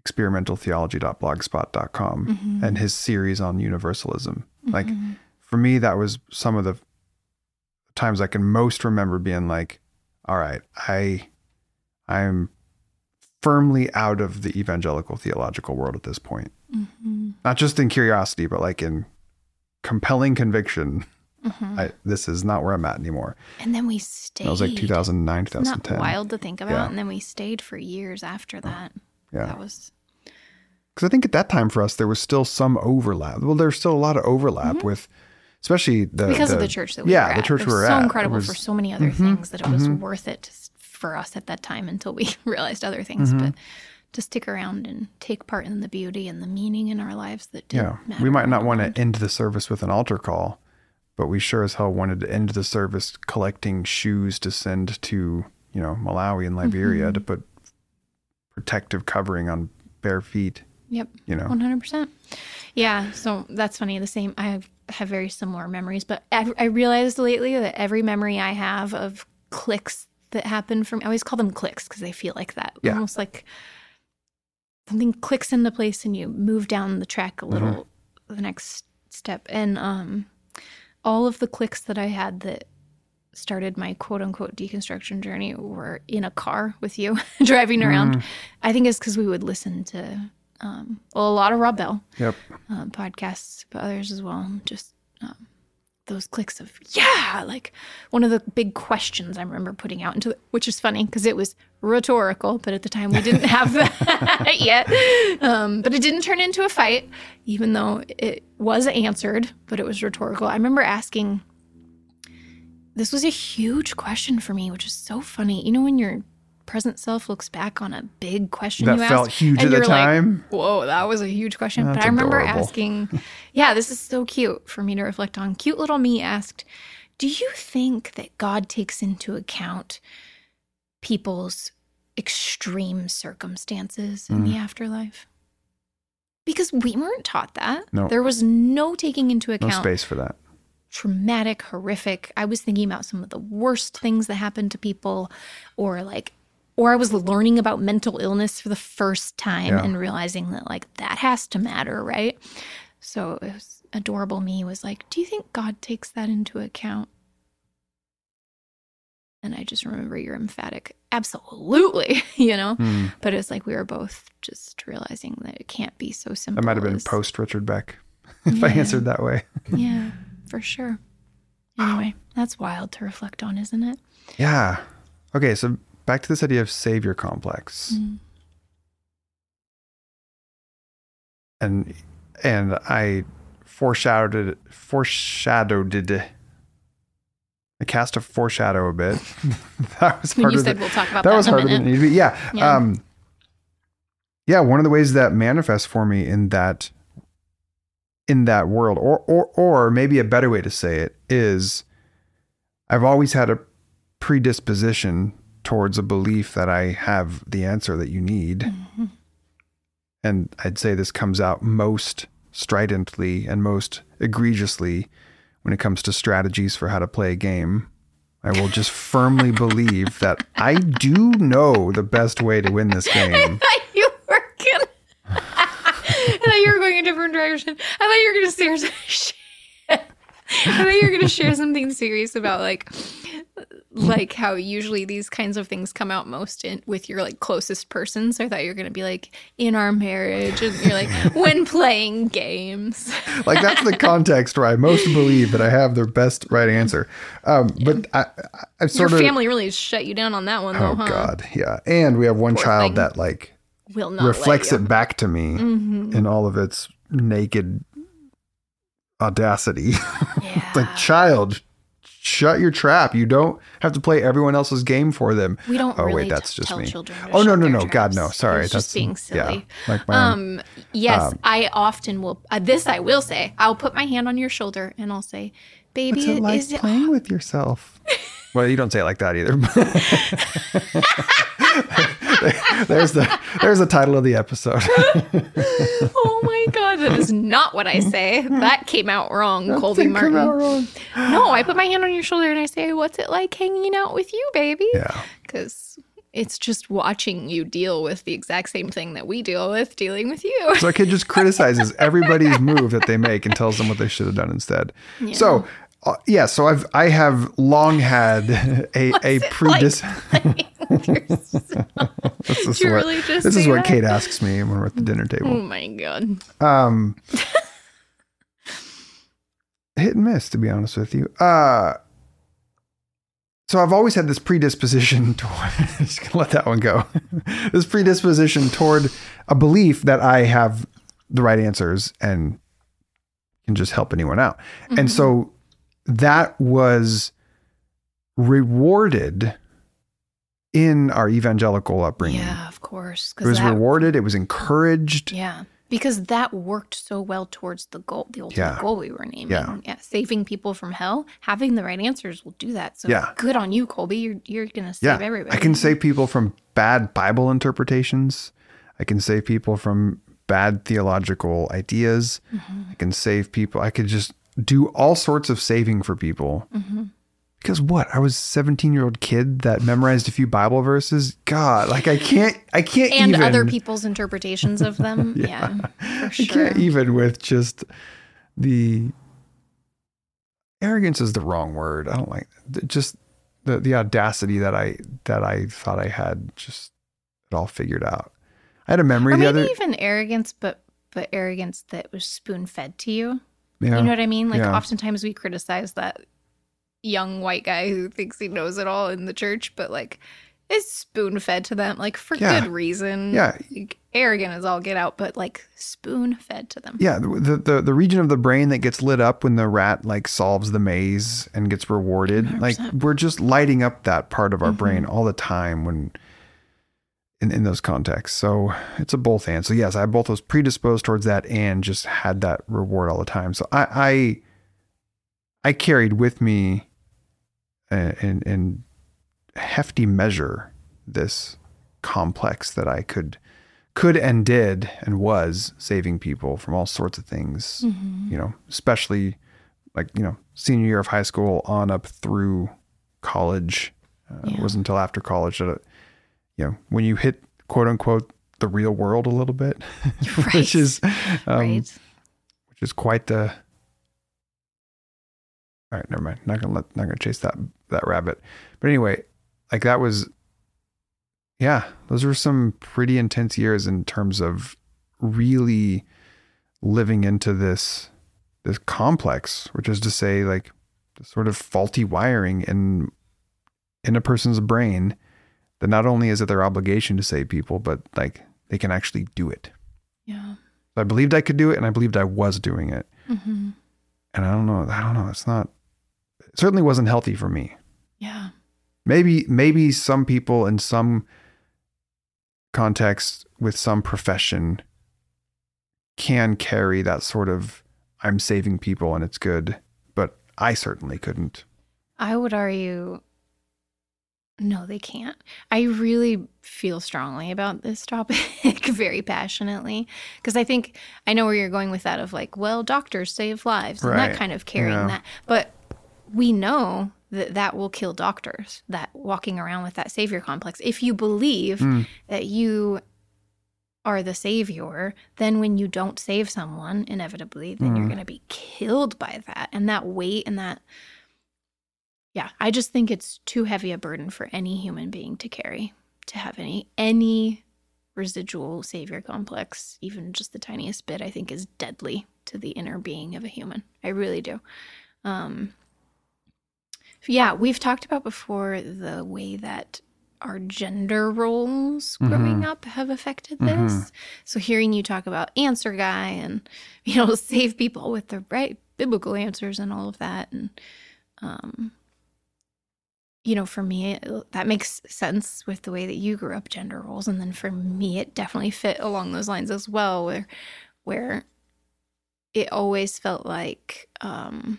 experimental theology dot blogspot dot com Mm-hmm. and his series on universalism. Like for me, that was some of the times I can most remember being like, all right, I, I'm firmly out of the evangelical theological world at this point. Mm-hmm. Not just in curiosity, but like in compelling conviction. Mm-hmm. I, this is not where I'm at anymore. And then we stayed. That was like two thousand nine, Isn't twenty that ten. wild to think about? Yeah. And then we stayed for years after that. Yeah. That was Because I think at that time for us, there was still some overlap. Well, there's still a lot of overlap with, especially the because the, of the church that we yeah, were at. the church it we was were so at. incredible It was- for so many other things that it was worth it to, for us at that time until we realized other things. Mm-hmm. But to stick around and take part in the beauty and the meaning in our lives that did Yeah, matter. we might not all want along. to end the service with an altar call, but we sure as hell wanted to end the service collecting shoes to send to, you know, Malawi and Liberia Mm-hmm. to put protective covering on bare feet, Yep. you know. one hundred percent. Yeah. So that's funny. The same, I have, have very similar memories, but I, I realized lately that every memory I have of clicks that happen from, I always call them clicks because they feel like that. Yeah. Almost like something clicks into place and you move down the track a little, Mm-hmm. the next step. And um, all of the clicks that I had that started my quote unquote deconstruction journey were in a car with you driving around. Mm. I think it's because we would listen to um, well, a lot of Rob Bell Yep. um, podcasts, but others as well. Just um, those clicks of, yeah, like one of the big questions I remember putting out into, the, which is funny because it was rhetorical, but at the time we didn't have that yet. Um, but it didn't turn into a fight, even though it was answered, but it was rhetorical. I remember asking, this was a huge question for me, which is so funny. You know, when your present self looks back on a big question That you felt asked, huge and at the you're like, time. whoa, that was a huge question. That's but I remember adorable. asking, yeah, this is so cute for me to reflect on. Cute little me asked, do you think that God takes into account people's extreme circumstances in Mm. the afterlife? Because we weren't taught that. No. There was no taking into No account space for that. traumatic, horrific. I was thinking about some of the worst things that happened to people, or like, or I was learning about mental illness for the first time Yeah. and realizing that like that has to matter, right? So it was adorable. Me was like, do you think God takes that into account? And I just remember your emphatic, absolutely, you know. Hmm. But it's like we were both just realizing that it can't be so simple. That might have been as- post Richard Beck if I Yeah. answered that way. Yeah, for sure. Anyway, that's wild to reflect on, isn't it? Yeah. Okay, so back to this idea of savior complex. Mm. And and I foreshadowed it foreshadowed it. I cast a foreshadow a bit. That was When harder you said than, we'll talk about that that, was in a harder than it minute. needed to be. Yeah. Yeah. Um yeah, one of the ways that manifests for me in that in that world, or or or maybe a better way to say it is I've always had a predisposition towards a belief that I have the answer that you need. Mm-hmm. And I'd say this comes out most stridently and most egregiously when it comes to strategies for how to play a game. I will just firmly believe that I do know the best way to win this game. you were gonna. I thought you were going a different direction. I thought you were going to share some shit. I thought you were going to share something serious about like, like how usually these kinds of things come out most in, with your like closest person. So I thought you were going to be like in our marriage, and you're like when playing games. Like that's the context where I most believe that I have the best right answer. Um, but I, I, I Your sort of family really shut you down on that one, though, oh huh? God, yeah. And we have one Poor child thing. that like Will not reflects let you. it back to me Mhm. in all of its naked audacity. Yeah. Like, child, shut your trap. You don't have to play everyone else's game for them. We don't Oh, really wait, that's t- just tell me. children to Oh, no, shut no, their no. God, traps. no. Sorry. It's that's just being silly. Yeah, like my own- Um, yes, um, I often will. Uh, this I will say. I'll put my hand on your shoulder and I'll say, "Baby, What's it like is it?" playing with yourself? Well, you don't say it like that either. there's the there's the title of the episode. Oh my God, that is not what I say. That came out wrong, Colby Think Martin. about wrong. No, I put my hand on your shoulder and I say, "What's it like hanging out with you, baby?" Yeah. Because It's just watching you deal with the exact same thing that we deal with dealing with you. So our kid just criticizes everybody's move that they make and tells them what they should have done instead. Yeah. So, uh, yeah, so I've I have long had a What's a it predis. like? You're so- this is Did you what, really just this is say what that? Kate asks me when we're at the dinner Oh table. my God. Um, hit and miss, to be honest with you. Uh, so I've always had this predisposition toward, just gonna let that one go. This predisposition toward a belief that I have the right answers and can just help anyone out. Mm-hmm. And so that was rewarded in our evangelical upbringing. Yeah, of course. 'cause It was that- rewarded. It was encouraged. Yeah. Because that worked so well towards the goal, the ultimate Yeah. goal we were naming. Yeah. Yeah. Saving people from hell. Having the right answers will do that. So Yeah. good on you, Colby. You're you're gonna save Yeah, everybody. I can save people from bad Bible interpretations. I can save people from bad theological ideas. Mm-hmm. I can save people. I could just do all sorts of saving for people. Mm-hmm. Because what? I was a seventeen-year-old kid that memorized a few Bible verses. God, like I can't, I can't and even. other people's interpretations of them. yeah. for I sure. can't even with just the arrogance is the wrong word. I don't like just the the audacity that I that I thought I had just it all figured out. I had a memory Or the maybe other. even arrogance, but but arrogance that was spoon fed to you. Yeah, You know what I mean? Like yeah. oftentimes we criticize that young white guy who thinks he knows it all in the church, but like it's spoon fed to them, like for Yeah. good reason. Yeah. Like, arrogant as all get out, but like spoon fed to them. Yeah, the, the the region of the brain that gets lit up when the rat like solves the maze and gets rewarded. one hundred Like percent. we're just lighting up that part of our Mm-hmm. brain all the time when in, in those contexts. So it's a both and. So yes, I both was predisposed towards that and just had that reward all the time. So I I, I carried with me uh, in in hefty measure this complex that I could could and did and was saving people from all sorts of things, Mm-hmm. you know, especially like, you know, senior year of high school on up through college. Uh, Yeah. It wasn't until after college that, it, you know, when you hit quote unquote the real world a little bit, Right. which is, um, right. which is quite the, all right, never mind. Not going to let, not going to chase that, that rabbit. But anyway, like that was, yeah, those were some pretty intense years in terms of really living into this, this complex, which is to say like the sort of faulty wiring in, in a person's brain that not only is it their obligation to save people, but like they can actually do it. Yeah. I believed I could do it and I believed I was doing it. Mm-hmm. And I don't know, I don't know. It's not, it certainly wasn't healthy for me. Yeah. Maybe, maybe some people in some context with some profession can carry that sort of, I'm saving people and it's good, but I certainly couldn't. I would argue, no, they can't. I really feel strongly about this topic, very passionately, because I think I know where you're going with that of like, well, doctors save lives and Right. that kind of carrying Yeah. that. But we know that that will kill doctors, that walking around with that savior complex. If you believe Mm. that you are the savior, then when you don't save someone, inevitably, then you're Mm. going to be killed by that. And that weight and that, yeah, I just think it's too heavy a burden for any human being to carry, to have any, any residual savior complex, even just the tiniest bit, I think is deadly to the inner being of a human. I really do. Um, yeah, we've talked about before the way that our gender roles growing Mhm. up have affected this. Mhm. So hearing you talk about answer guy and, you know, save people with the right biblical answers and all of that. And, um, you know, for me, it, that makes sense with the way that you grew up, gender roles. And then for me, it definitely fit along those lines as well, where, where it always felt like, um,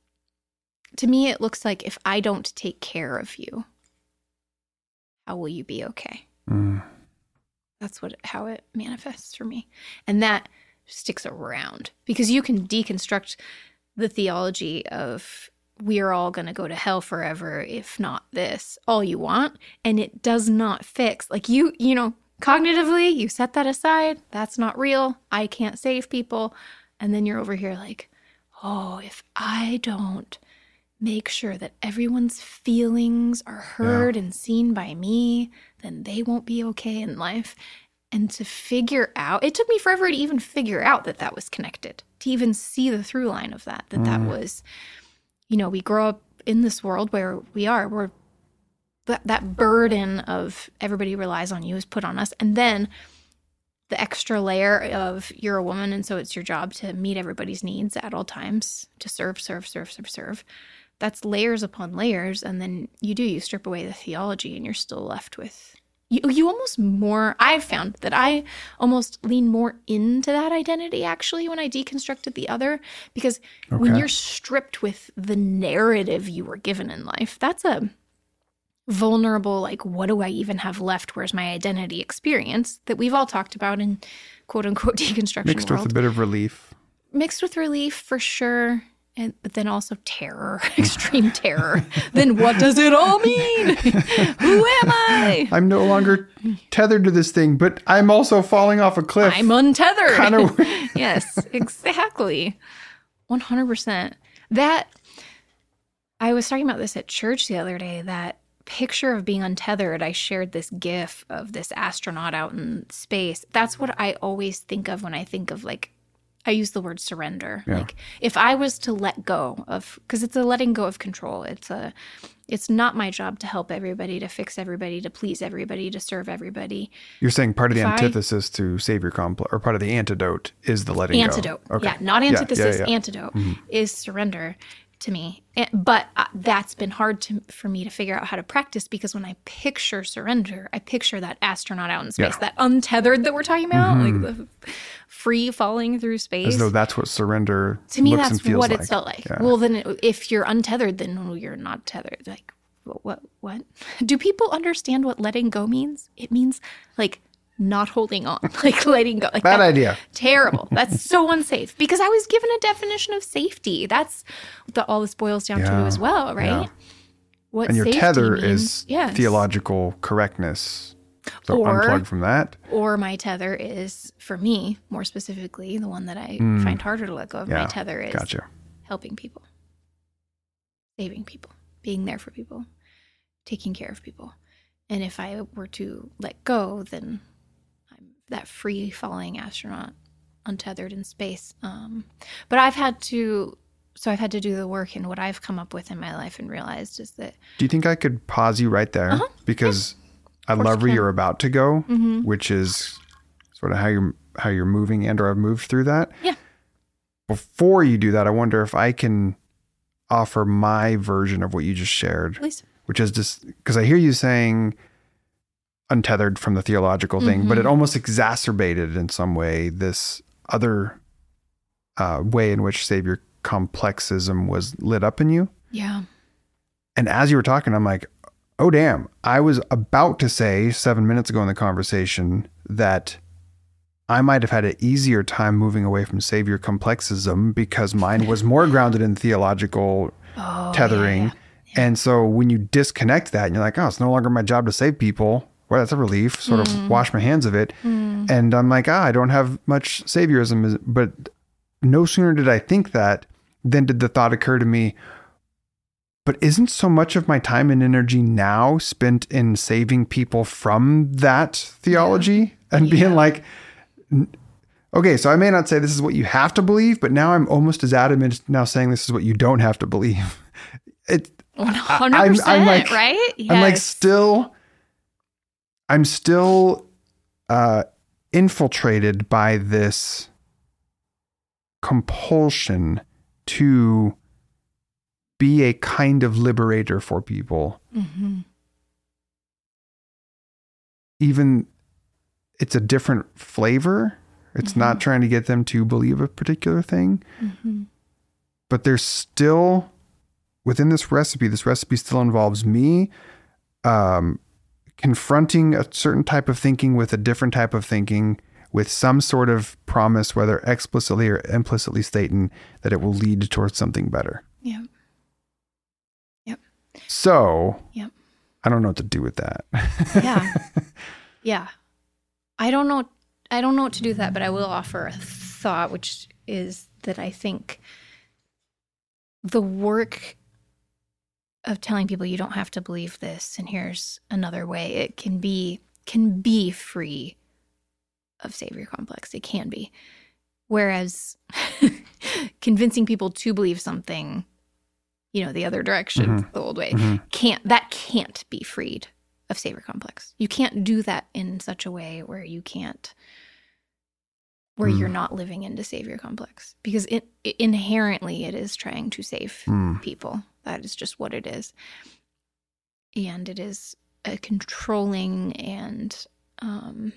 to me, it looks like if I don't take care of you, how will you be okay? Mm. That's what how it manifests for me. And that sticks around because you can deconstruct the theology of we are all going to go to hell forever if not this, all you want. And it does not fix. Like you, you know, cognitively, you set that aside. That's not real. I can't save people. And then you're over here like, oh, if I don't make sure that everyone's feelings are heard Yeah. and seen by me, then they won't be okay in life. And to figure out, it took me forever to even figure out that that was connected, to even see the through line of that, that that was, you know, we grow up in this world where we are, we're, that, that burden of everybody relies on you is put on us. And then the extra layer of you're a woman, and so it's your job to meet everybody's needs at all times, to serve, serve, serve, serve, serve. That's layers upon layers. And then you do, you strip away the theology and you're still left with, you, you almost more, I've found that I almost lean more into that identity actually when I deconstructed the other, because when Okay. you're stripped with the narrative you were given in life, that's a vulnerable, like, what do I even have left? Where's my identity experience that we've all talked about in quote unquote deconstruction Mixed world. with a bit of relief. Mixed with relief for sure. And, but then also terror, extreme terror. Then what does it all mean? Who am I? I'm no longer tethered to this thing, but I'm also falling off a cliff. I'm untethered. Kind of. Yes, exactly. one hundred percent. That, I was talking about this at church the other day, that picture of being untethered. I shared this gif of this astronaut out in space. That's what I always think of when I think of, like, I use the word surrender. Yeah. Like if I was to let go of, because it's a letting go of control. It's a, it's not my job to help everybody, to fix everybody, to please everybody, to serve everybody. You're saying part of the If I- antithesis to savior complex, or part of the antidote is the letting Antidote. go. Okay. Yeah, not Yeah, antithesis, yeah, yeah. antidote is surrender to me. And, but uh, that's been hard to, for me to figure out how to practice, because when I picture surrender, I picture that astronaut out in space, Yeah. Mm-hmm. that untethered that we're talking about, like the free falling through space. As though that's what surrender To me, looks that's and feels what like. it felt like. Yeah. Well, then it- if you're untethered, then well, you're not tethered. Like, what, what? What? Do people understand what letting go means? It means like not holding on, like letting go. Like Bad that- idea. Terrible. That's so unsafe, because I was given a definition of safety. That's what all this boils down to Yeah. as well, right? Yeah. What And your safety tether means, is yes. theological correctness. So Or- unplug from that. Or my tether is, for me, more specifically, the one that I find harder to let go of. Yeah. My tether is Gotcha. helping people, saving people, being there for people, taking care of people. And if I were to let go, then I'm that free falling astronaut, untethered in space. Um, but I've had to, so I've had to do the work, and what I've come up with in my life and realized is that, Do you think I could pause you right there? Because I Uh-huh. course love you where can. you're about to go, Mhm. which is sort of how you're how you're moving and or I've moved through that. Yeah. Before you do that, I wonder if I can offer my version of what you just shared, please, which is just because I hear you saying untethered from the theological thing, but it Mhm. almost exacerbated in some way this other uh, way in which savior complexism was lit up in you. yeah, And as you were talking, I'm like, oh, damn. I was about to say seven minutes ago in the conversation that I might have had an easier time moving away from savior complexism because mine was more grounded in theological oh, tethering. yeah, And so when you disconnect that and you're like, oh, it's no longer my job to save people. Well, that's a relief, sort Mm. of wash my hands of it. Mm. And I'm like, ah, I don't have much saviorism. But no sooner did I think that, than did the thought occur to me, but isn't so much of my time and energy now spent in saving people from that theology and being Yeah. like, n- okay, so I may not say this is what you have to believe, but now I'm almost as adamant now saying this is what you don't have to believe. It, one I'm- hundred I'm percent, like- right? I'm like Yes. still, I'm still uh, infiltrated by this compulsion to be a kind of liberator for people. Mhm. Even it's a different flavor. It's not trying to get them to believe a particular thing, Mhm. but there's still within this recipe, this recipe still involves me um, confronting a certain type of thinking with a different type of thinking with some sort of promise, whether explicitly or implicitly stating that it will lead towards something better. Yeah. So Yep. I don't know what to do with that. Yeah. Yeah. I don't know I don't know what to do with that, but I will offer a thought, which is that I think the work of telling people you don't have to believe this and here's another way, it can be can be free of savior complex. It can be. Whereas convincing people to believe something, you know, the other direction, Mhm. the old way, Mhm. can't that can't be freed of savior complex. You can't do that in such a way where you can't where Mm. you're not living into savior complex, because it, it inherently it is trying to save Mm. people. That is just what it is. And it is a controlling and um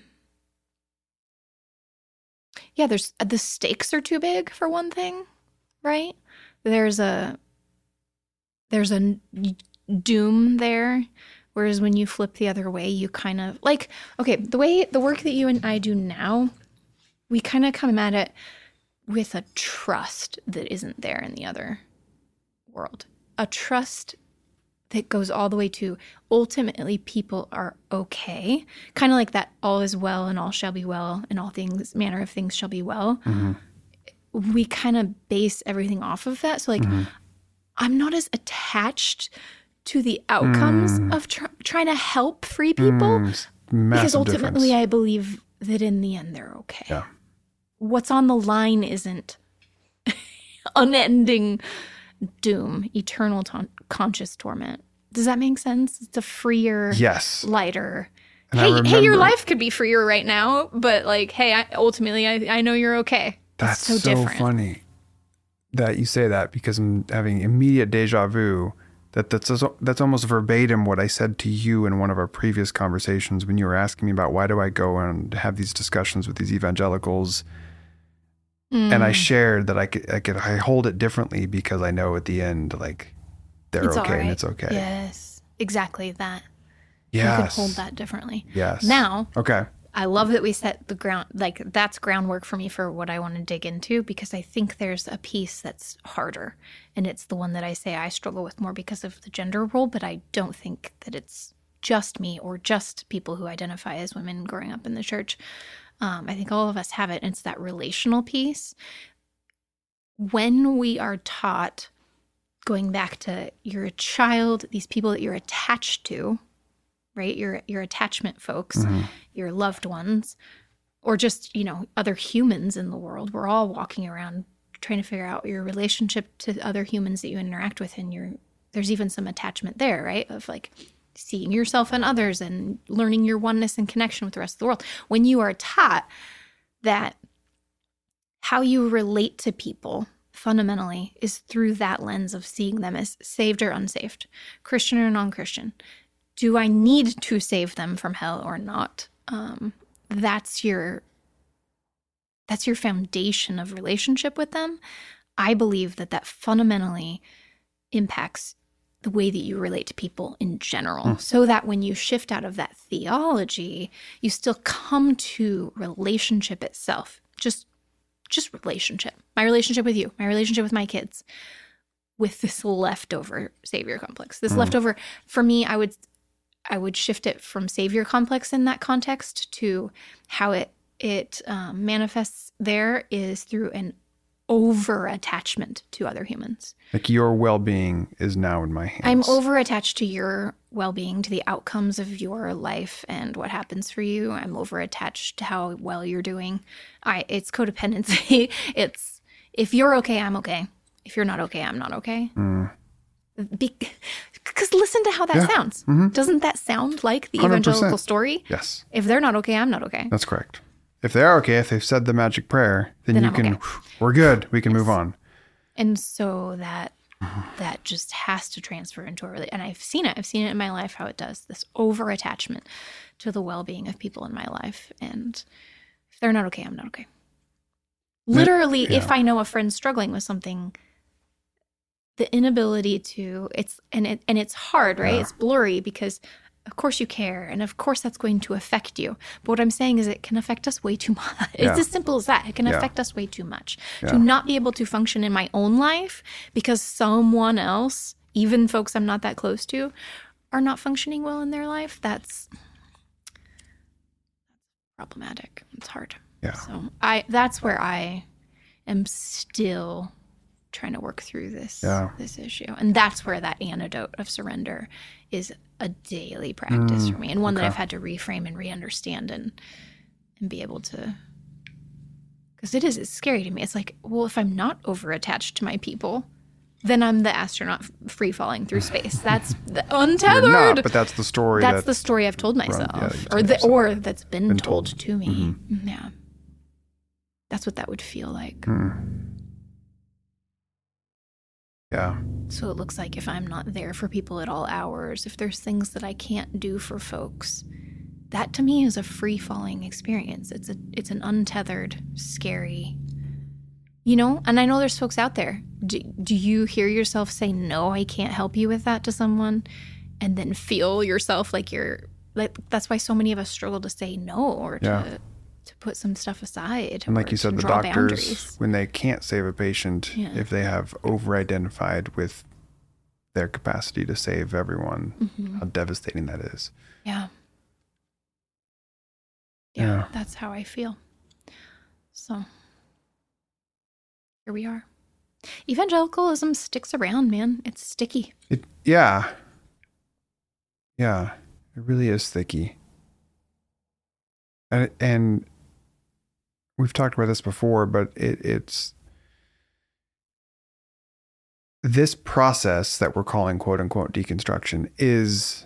yeah, there's the stakes are too big for one thing, right? There's a there's a n- doom there, whereas when you flip the other way, you kind of like okay, the way the work that you and I do now, we kind of come at it with a trust that isn't there in the other world. A trust that goes all the way to ultimately people are okay. Kind of like that all is well and all shall be well and all things, manner of things shall be well. Mhm. We kind of base everything off of that. So like, Mhm. I'm not as attached to the outcomes Mm. of tr- trying to help free people Mm, s- because massive ultimately difference. I believe that in the end they're okay. Yeah. What's on the line isn't unending doom, eternal ton- conscious torment. Does that make sense? It's a freer, Yes. lighter. And I Hey, hey, your remember- life could be freer right now, but like, hey, I, ultimately, I, I know you're okay. That's It's so, so, different. funny that you say that, because I'm having immediate deja vu that that's that's almost verbatim what I said to you in one of our previous conversations when you were asking me about why do I go and have these discussions with these evangelicals. And I Mm, shared that I could, I could, I hold it differently because I know at the end, like, they're it's all okay and right. it's okay. Yes, exactly that. Yes. You can hold that differently. Yes. Now, Okay. I love that we set the ground, like that's groundwork for me for what I want to dig into, because I think there's a piece that's harder. And it's the one that I say I struggle with more because of the gender role, but I don't think that it's just me or just people who identify as women growing up in the church. Um, I think all of us have it. And it's that relational piece. When we are taught, going back to you're a child, these people that you're attached to, right? Your your attachment folks, Mhm. your loved ones, or just, you know, other humans in the world. We're all walking around trying to figure out your relationship to other humans that you interact with, and your there's even some attachment there, right? Of like seeing yourself and others and learning your oneness and connection with the rest of the world. When you are taught that how you relate to people fundamentally is through that lens of seeing them as saved or unsaved, Christian or non-Christian. Do I need to save them from hell or not? Um, that's your that's your foundation of relationship with them. I believe that that fundamentally impacts the way that you relate to people in general, so that when you shift out of that theology, you still come to relationship itself. Just just relationship. My relationship with you, my relationship with my kids, with this leftover savior complex. This leftover, for me, I would I would shift it from savior complex in that context to how it it um, manifests there is through an over attachment to other humans. Like, your well-being is now in my hands. I'm over attached to your well-being, to the outcomes of your life and what happens for you. I'm over attached to how well you're doing. I it's codependency. It's if you're okay, I'm okay. If you're not okay, I'm not okay. Mm. Because listen to how that Yeah. sounds. Mhm. Doesn't that sound like the one hundred percent. evangelical story? Yes, If they're not okay, I'm not okay. that's correct. If they are okay, if they've said the magic prayer, then, Then you I'm can, okay. we're good. We can move on. And so that that just has to transfer into a really, and I've seen it. I've seen it in my life how it does, this over attachment to the well-being of people in my life. And if they're not okay, I'm not okay. Literally, yeah. if I know a friend's struggling with something, the inability to it's and it and it's hard, right? Yeah. It's blurry because of course you care, and of course that's going to affect you. But what I'm saying is it can affect us way too much. It's Yeah. as simple as that. It can Yeah. affect us way too much. Yeah. To not be able to function in my own life because someone else even folks I'm not that close to, are not functioning well in their life, that's problematic. It's hard. Yeah. So I that's where I am still trying to work through this Yeah. this issue. And that's where that antidote of surrender is a daily practice Mm, for me, and one that okay. I've had to reframe and re-understand and and be able to, because it is it's scary to me. It's like, well, if I'm not over attached to my people, then I'm the astronaut free falling through space. That's the untethered. You're not, but that's the story. That's that, the story I've told myself, yeah, you or told the, yourself. or that's been, Been told, told. to me. Mhm. Yeah, that's what that would feel like. Mm. Yeah. So it looks like if I'm not there for people at all hours, if there's things that I can't do for folks, that to me is a free falling experience. It's a it's an untethered, scary, you know. And I know there's folks out there. Do, do you hear yourself say, "No, I can't help you with that" to someone, and then feel yourself like you're like? That's why so many of us struggle to say no or to Yeah. to put some stuff aside. And like or you said, to the draw doctors, boundaries. when they can't save a patient, Yeah. if they have over-identified with their capacity to save everyone, Mhm. how devastating that is. Yeah. yeah. Yeah. That's how I feel. So here we are. Evangelicalism sticks around, man. It's sticky. It, yeah. Yeah. It really is sticky. And, and we've talked about this before, but it, it's this process that we're calling quote unquote deconstruction is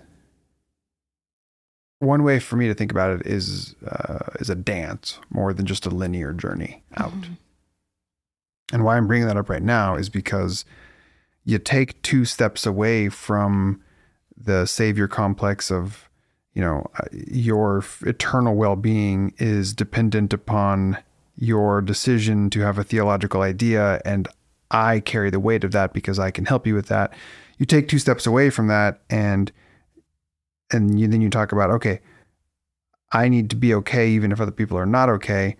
one way for me to think about it is, uh, is a dance more than just a linear journey out. Mhm. And why I'm bringing that up right now is because you take two steps away from the savior complex of, you know, uh, your f- eternal well-being is dependent upon your decision to have a theological idea, and I carry the weight of that because I can help you with that. You take two steps away from that, and and you, then you talk about, okay, I need to be okay even if other people are not okay.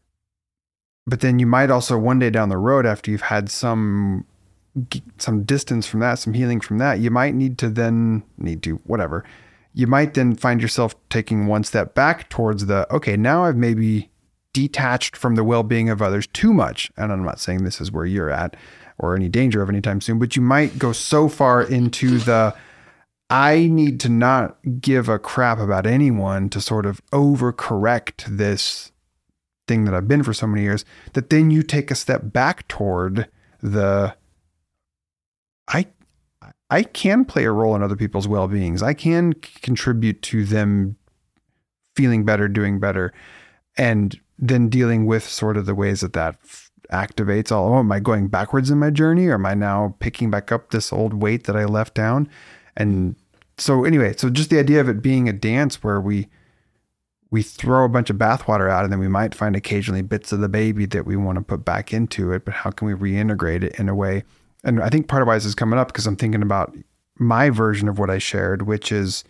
But then you might also one day down the road, after you've had some some distance from that, some healing from that, you might need to then need to whatever. You might then find yourself taking one step back towards the, okay, now I've maybe detached from the well-being of others too much. And I'm not saying this is where you're at or any danger of anytime soon, but you might go so far into the, I need to not give a crap about anyone to sort of overcorrect this thing that I've been for so many years, that then you take a step back toward the, I, I can play a role in other people's well-beings. I can c- contribute to them feeling better, doing better, and then dealing with sort of the ways that that f- activates all. Oh, am I going backwards in my journey, or am I now picking back up this old weight that I left down? And so anyway, so just the idea of it being a dance where we we throw a bunch of bathwater out, and then we might find occasionally bits of the baby that we want to put back into it, but how can we reintegrate it in a way? And I think part of why this is coming up because I'm thinking about my version of what I shared, which is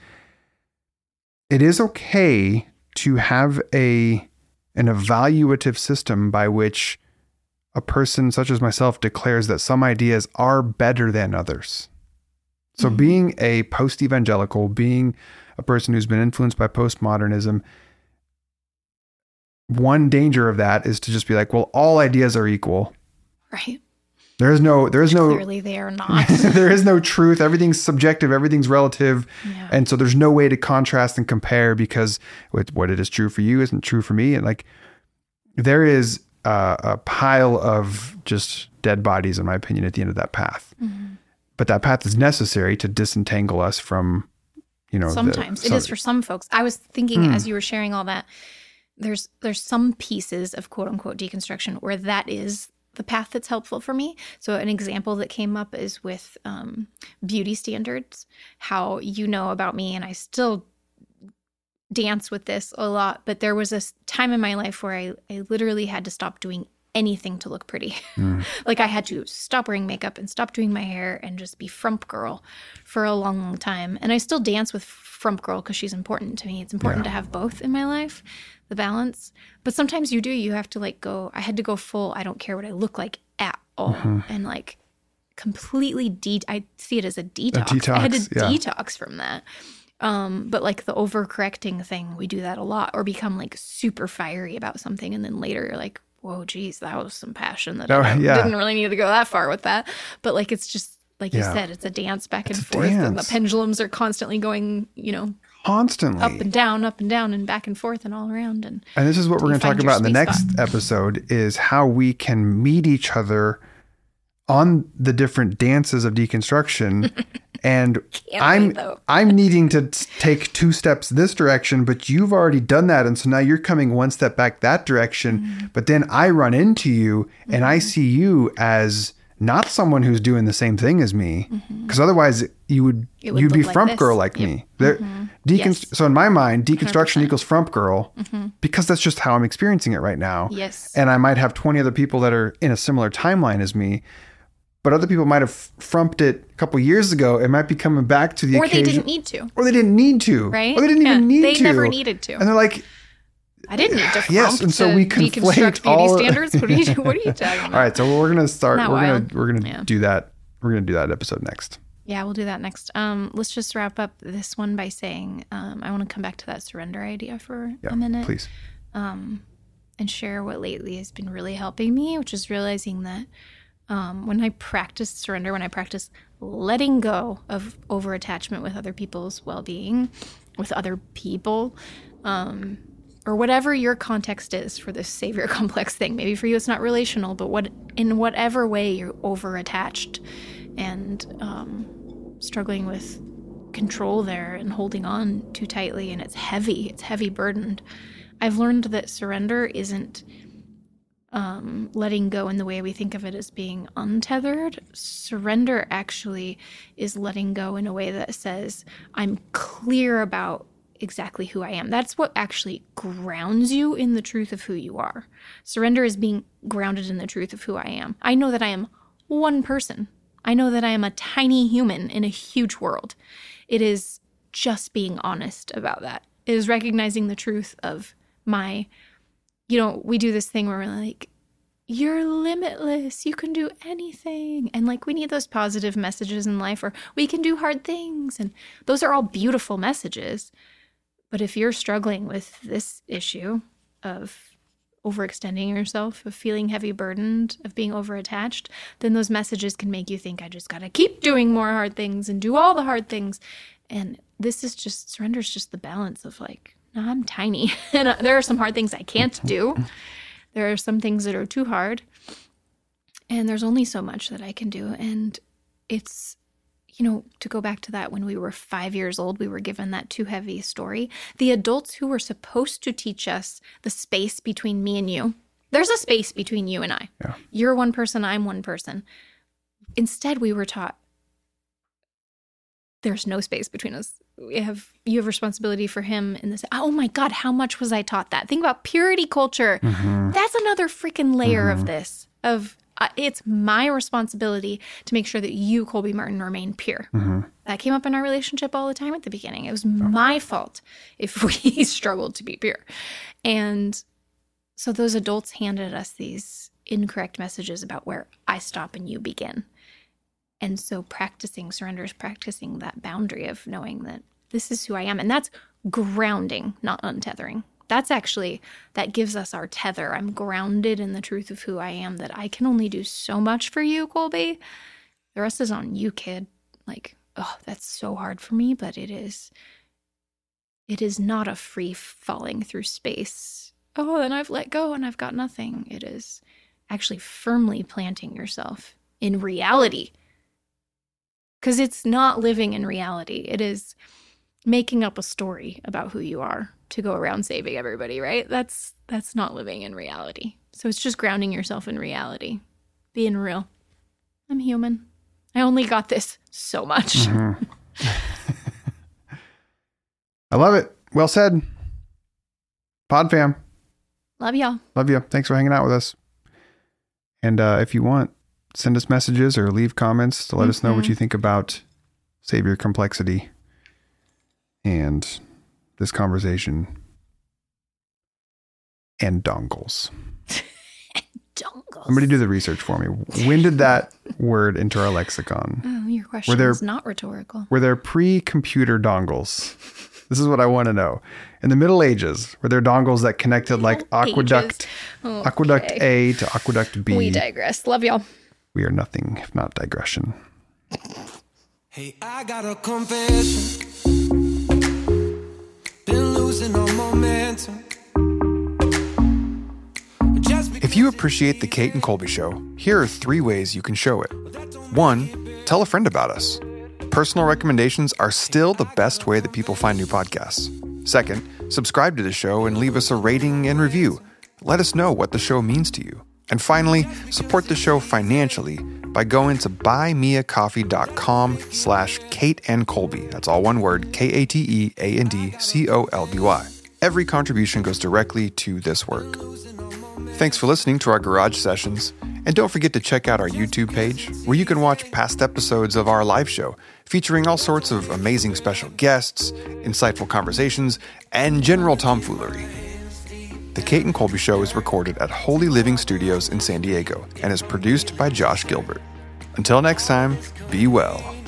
it is okay to have a an evaluative system by which a person such as myself declares that some ideas are better than others. So Mhm. being a post-evangelical, being a person who's been influenced by postmodernism, one danger of that is to just be like, well, all ideas are equal. Right. There is no, there is no, Clearly they are not. there is no truth. Everything's subjective. Everything's relative. Yeah. And so there's no way to contrast and compare because with what it is true for you isn't true for me. And like, there is a, a pile of just dead bodies, in my opinion, at the end of that path. Mhm. But that path is necessary to disentangle us from, you know, the- Sometimes it so- is for some folks. I was thinking Hmm. as you were sharing all that, there's there's some pieces of quote unquote deconstruction where that is the path that's helpful for me. So an example that came up is with um, beauty standards, how you know about me, and I still dance with this a lot, but there was a s- time in my life where I, I literally had to stop doing anything to look pretty. Mm. Like I had to stop wearing makeup and stop doing my hair and just be frump girl for a long, long time. And I still dance with frump girl because she's important to me. It's important Yeah. to have both in my life, the balance. But sometimes you do, you have to like go, I had to go full, I don't care what I look like at all. Mhm. And like completely de- I see it as a detox. detox, I had to yeah. detox from that. Um, but like the overcorrecting thing, we do that a lot, or become like super fiery about something, and then later you're like, whoa, geez, that was some passion that Oh, I don't- yeah. didn't really need to go that far with that. But like it's just like you Yeah. said, it's a dance back It's and a forth, and the dance. pendulums are constantly going, you know, Constantly. up and down, up and down, and back and forth, and all around. And And this is what till we're you going to talk find your about in the sweet next spot. episode is how we can meet each other on the different dances of deconstruction. And Can't I'm wait, though. I'm needing to t- take two steps this direction, but you've already done that, and so now you're coming one step back that direction. Mm-hmm. But then I run into you, and I see you as not someone who's doing the same thing as me, because otherwise you would, Mm-hmm. It would you'd be look like frump this. girl like Yep. me. There, deconst- Yes. So in my mind, deconstruction one hundred percent. equals frump girl because that's just how I'm experiencing it right now. Yes. And I might have twenty other people that are in a similar timeline as me, but other people might have frumped it a couple years ago. It might be coming back to the or occasion. they didn't need to, Or they didn't need to. right? Or they didn't Yeah, even need they to. never needed to. And they're like, I didn't need to. Yes, Frump and so to we conflate deconstruct beauty all- standards. What are you? What are you talking about? all right, so we're gonna start. Not We're wild. gonna we're gonna Yeah. do that. We're gonna do that episode next. Yeah, we'll do that next. Um, let's just wrap up this one by saying um, I want to come back to that surrender idea for Yeah, a minute. please. Um, and share what lately has been really helping me, which is realizing that um, when I practice surrender, when I practice letting go of over attachment with other people's well being, with other people, um, or whatever your context is for this savior complex thing. Maybe for you it's not relational, but what in whatever way you're over attached and um, struggling with control there and holding on too tightly, and it's heavy, it's heavy burdened. I've learned that surrender isn't um, letting go in the way we think of it as being untethered. Surrender actually is letting go in a way that says, I'm clear about exactly who I am. That's what actually grounds you in the truth of who you are. Surrender is being grounded in the truth of who I am. I know that I am one person. I know that I am a tiny human in a huge world. It is just being honest about that. It is recognizing the truth of my, you know, we do this thing where we're like, you're limitless. You can do anything. And like, we need those positive messages in life, or we can do hard things. And those are all beautiful messages. But if you're struggling with this issue of overextending yourself, of feeling heavy burdened, of being overattached, then those messages can make you think, I just got to keep doing more hard things and do all the hard things. And this is just, surrender is just the balance of like, no, I'm tiny. And uh, there are some hard things I can't do. There are some things that are too hard. And there's only so much that I can do. And it's, you know, to go back to that, when we were five years old, we were given that too heavy story. The adults who were supposed to teach us the space between me and you, there's a space between you and I. Yeah. You're one person, I'm one person. Instead, we were taught there's no space between us. We have, you have responsibility for him in this. Oh my God, how much was I taught that? Think about purity culture. Mm-hmm. That's another freaking layer of this, of uh, it's my responsibility to make sure that you, Colby Martin, remain pure. Mm-hmm. That came up in our relationship all the time at the beginning. It was my fault if we struggled to be pure. And so those adults handed us these incorrect messages about where I stop and you begin. And so practicing surrender is practicing that boundary of knowing that this is who I am. And that's grounding, not untethering. That's actually, that gives us our tether. I'm grounded in the truth of who I am, that I can only do so much for you, Colby. The rest is on you, kid. Like, oh, that's so hard for me, but it is, it is not a free falling through space. Oh, then I've let go and I've got nothing. It is actually firmly planting yourself in reality. Because it's not living in reality. It is making up a story about who you are to go around saving everybody, right? That's that's not living in reality. So it's just grounding yourself in reality, being real. I'm human. I only got this so much. Mm-hmm. I love it. Well said. Pod fam. Love y'all. Love you. Thanks for hanging out with us. And uh, if you want, send us messages or leave comments to let us know what you think about Savior complexity and this conversation and dongles. Dongle. Somebody do the research for me. When did that word enter our lexicon? Oh, your question there- is not rhetorical. Were there pre-computer dongles? This is what I want to know. In the Middle Ages, were there dongles that connected like Middle aqueduct, Ages. aqueduct Okay. A to aqueduct B? We digress. Love y'all. We are nothing if not digression. Hey, I got a confession. Been losing all momentum. Just If you appreciate The Kate and Colby Show, here are three ways you can show it. One, tell a friend about us. Personal recommendations are still the best way that people find new podcasts. Second, subscribe to the show and leave us a rating and review. Let us know what the show means to you. And finally, support the show financially by going to buymeacoffee.com slash Kate and Colby. That's all one word, K A T E A N D C O L B Y. Every contribution goes directly to this work. Thanks for listening to our garage sessions. And don't forget to check out our YouTube page, where you can watch past episodes of our live show, featuring all sorts of amazing special guests, insightful conversations, and general tomfoolery. The Kate and Colby Show is recorded at Holy Living Studios in San Diego and is produced by Josh Gilbert. Until next time, be well.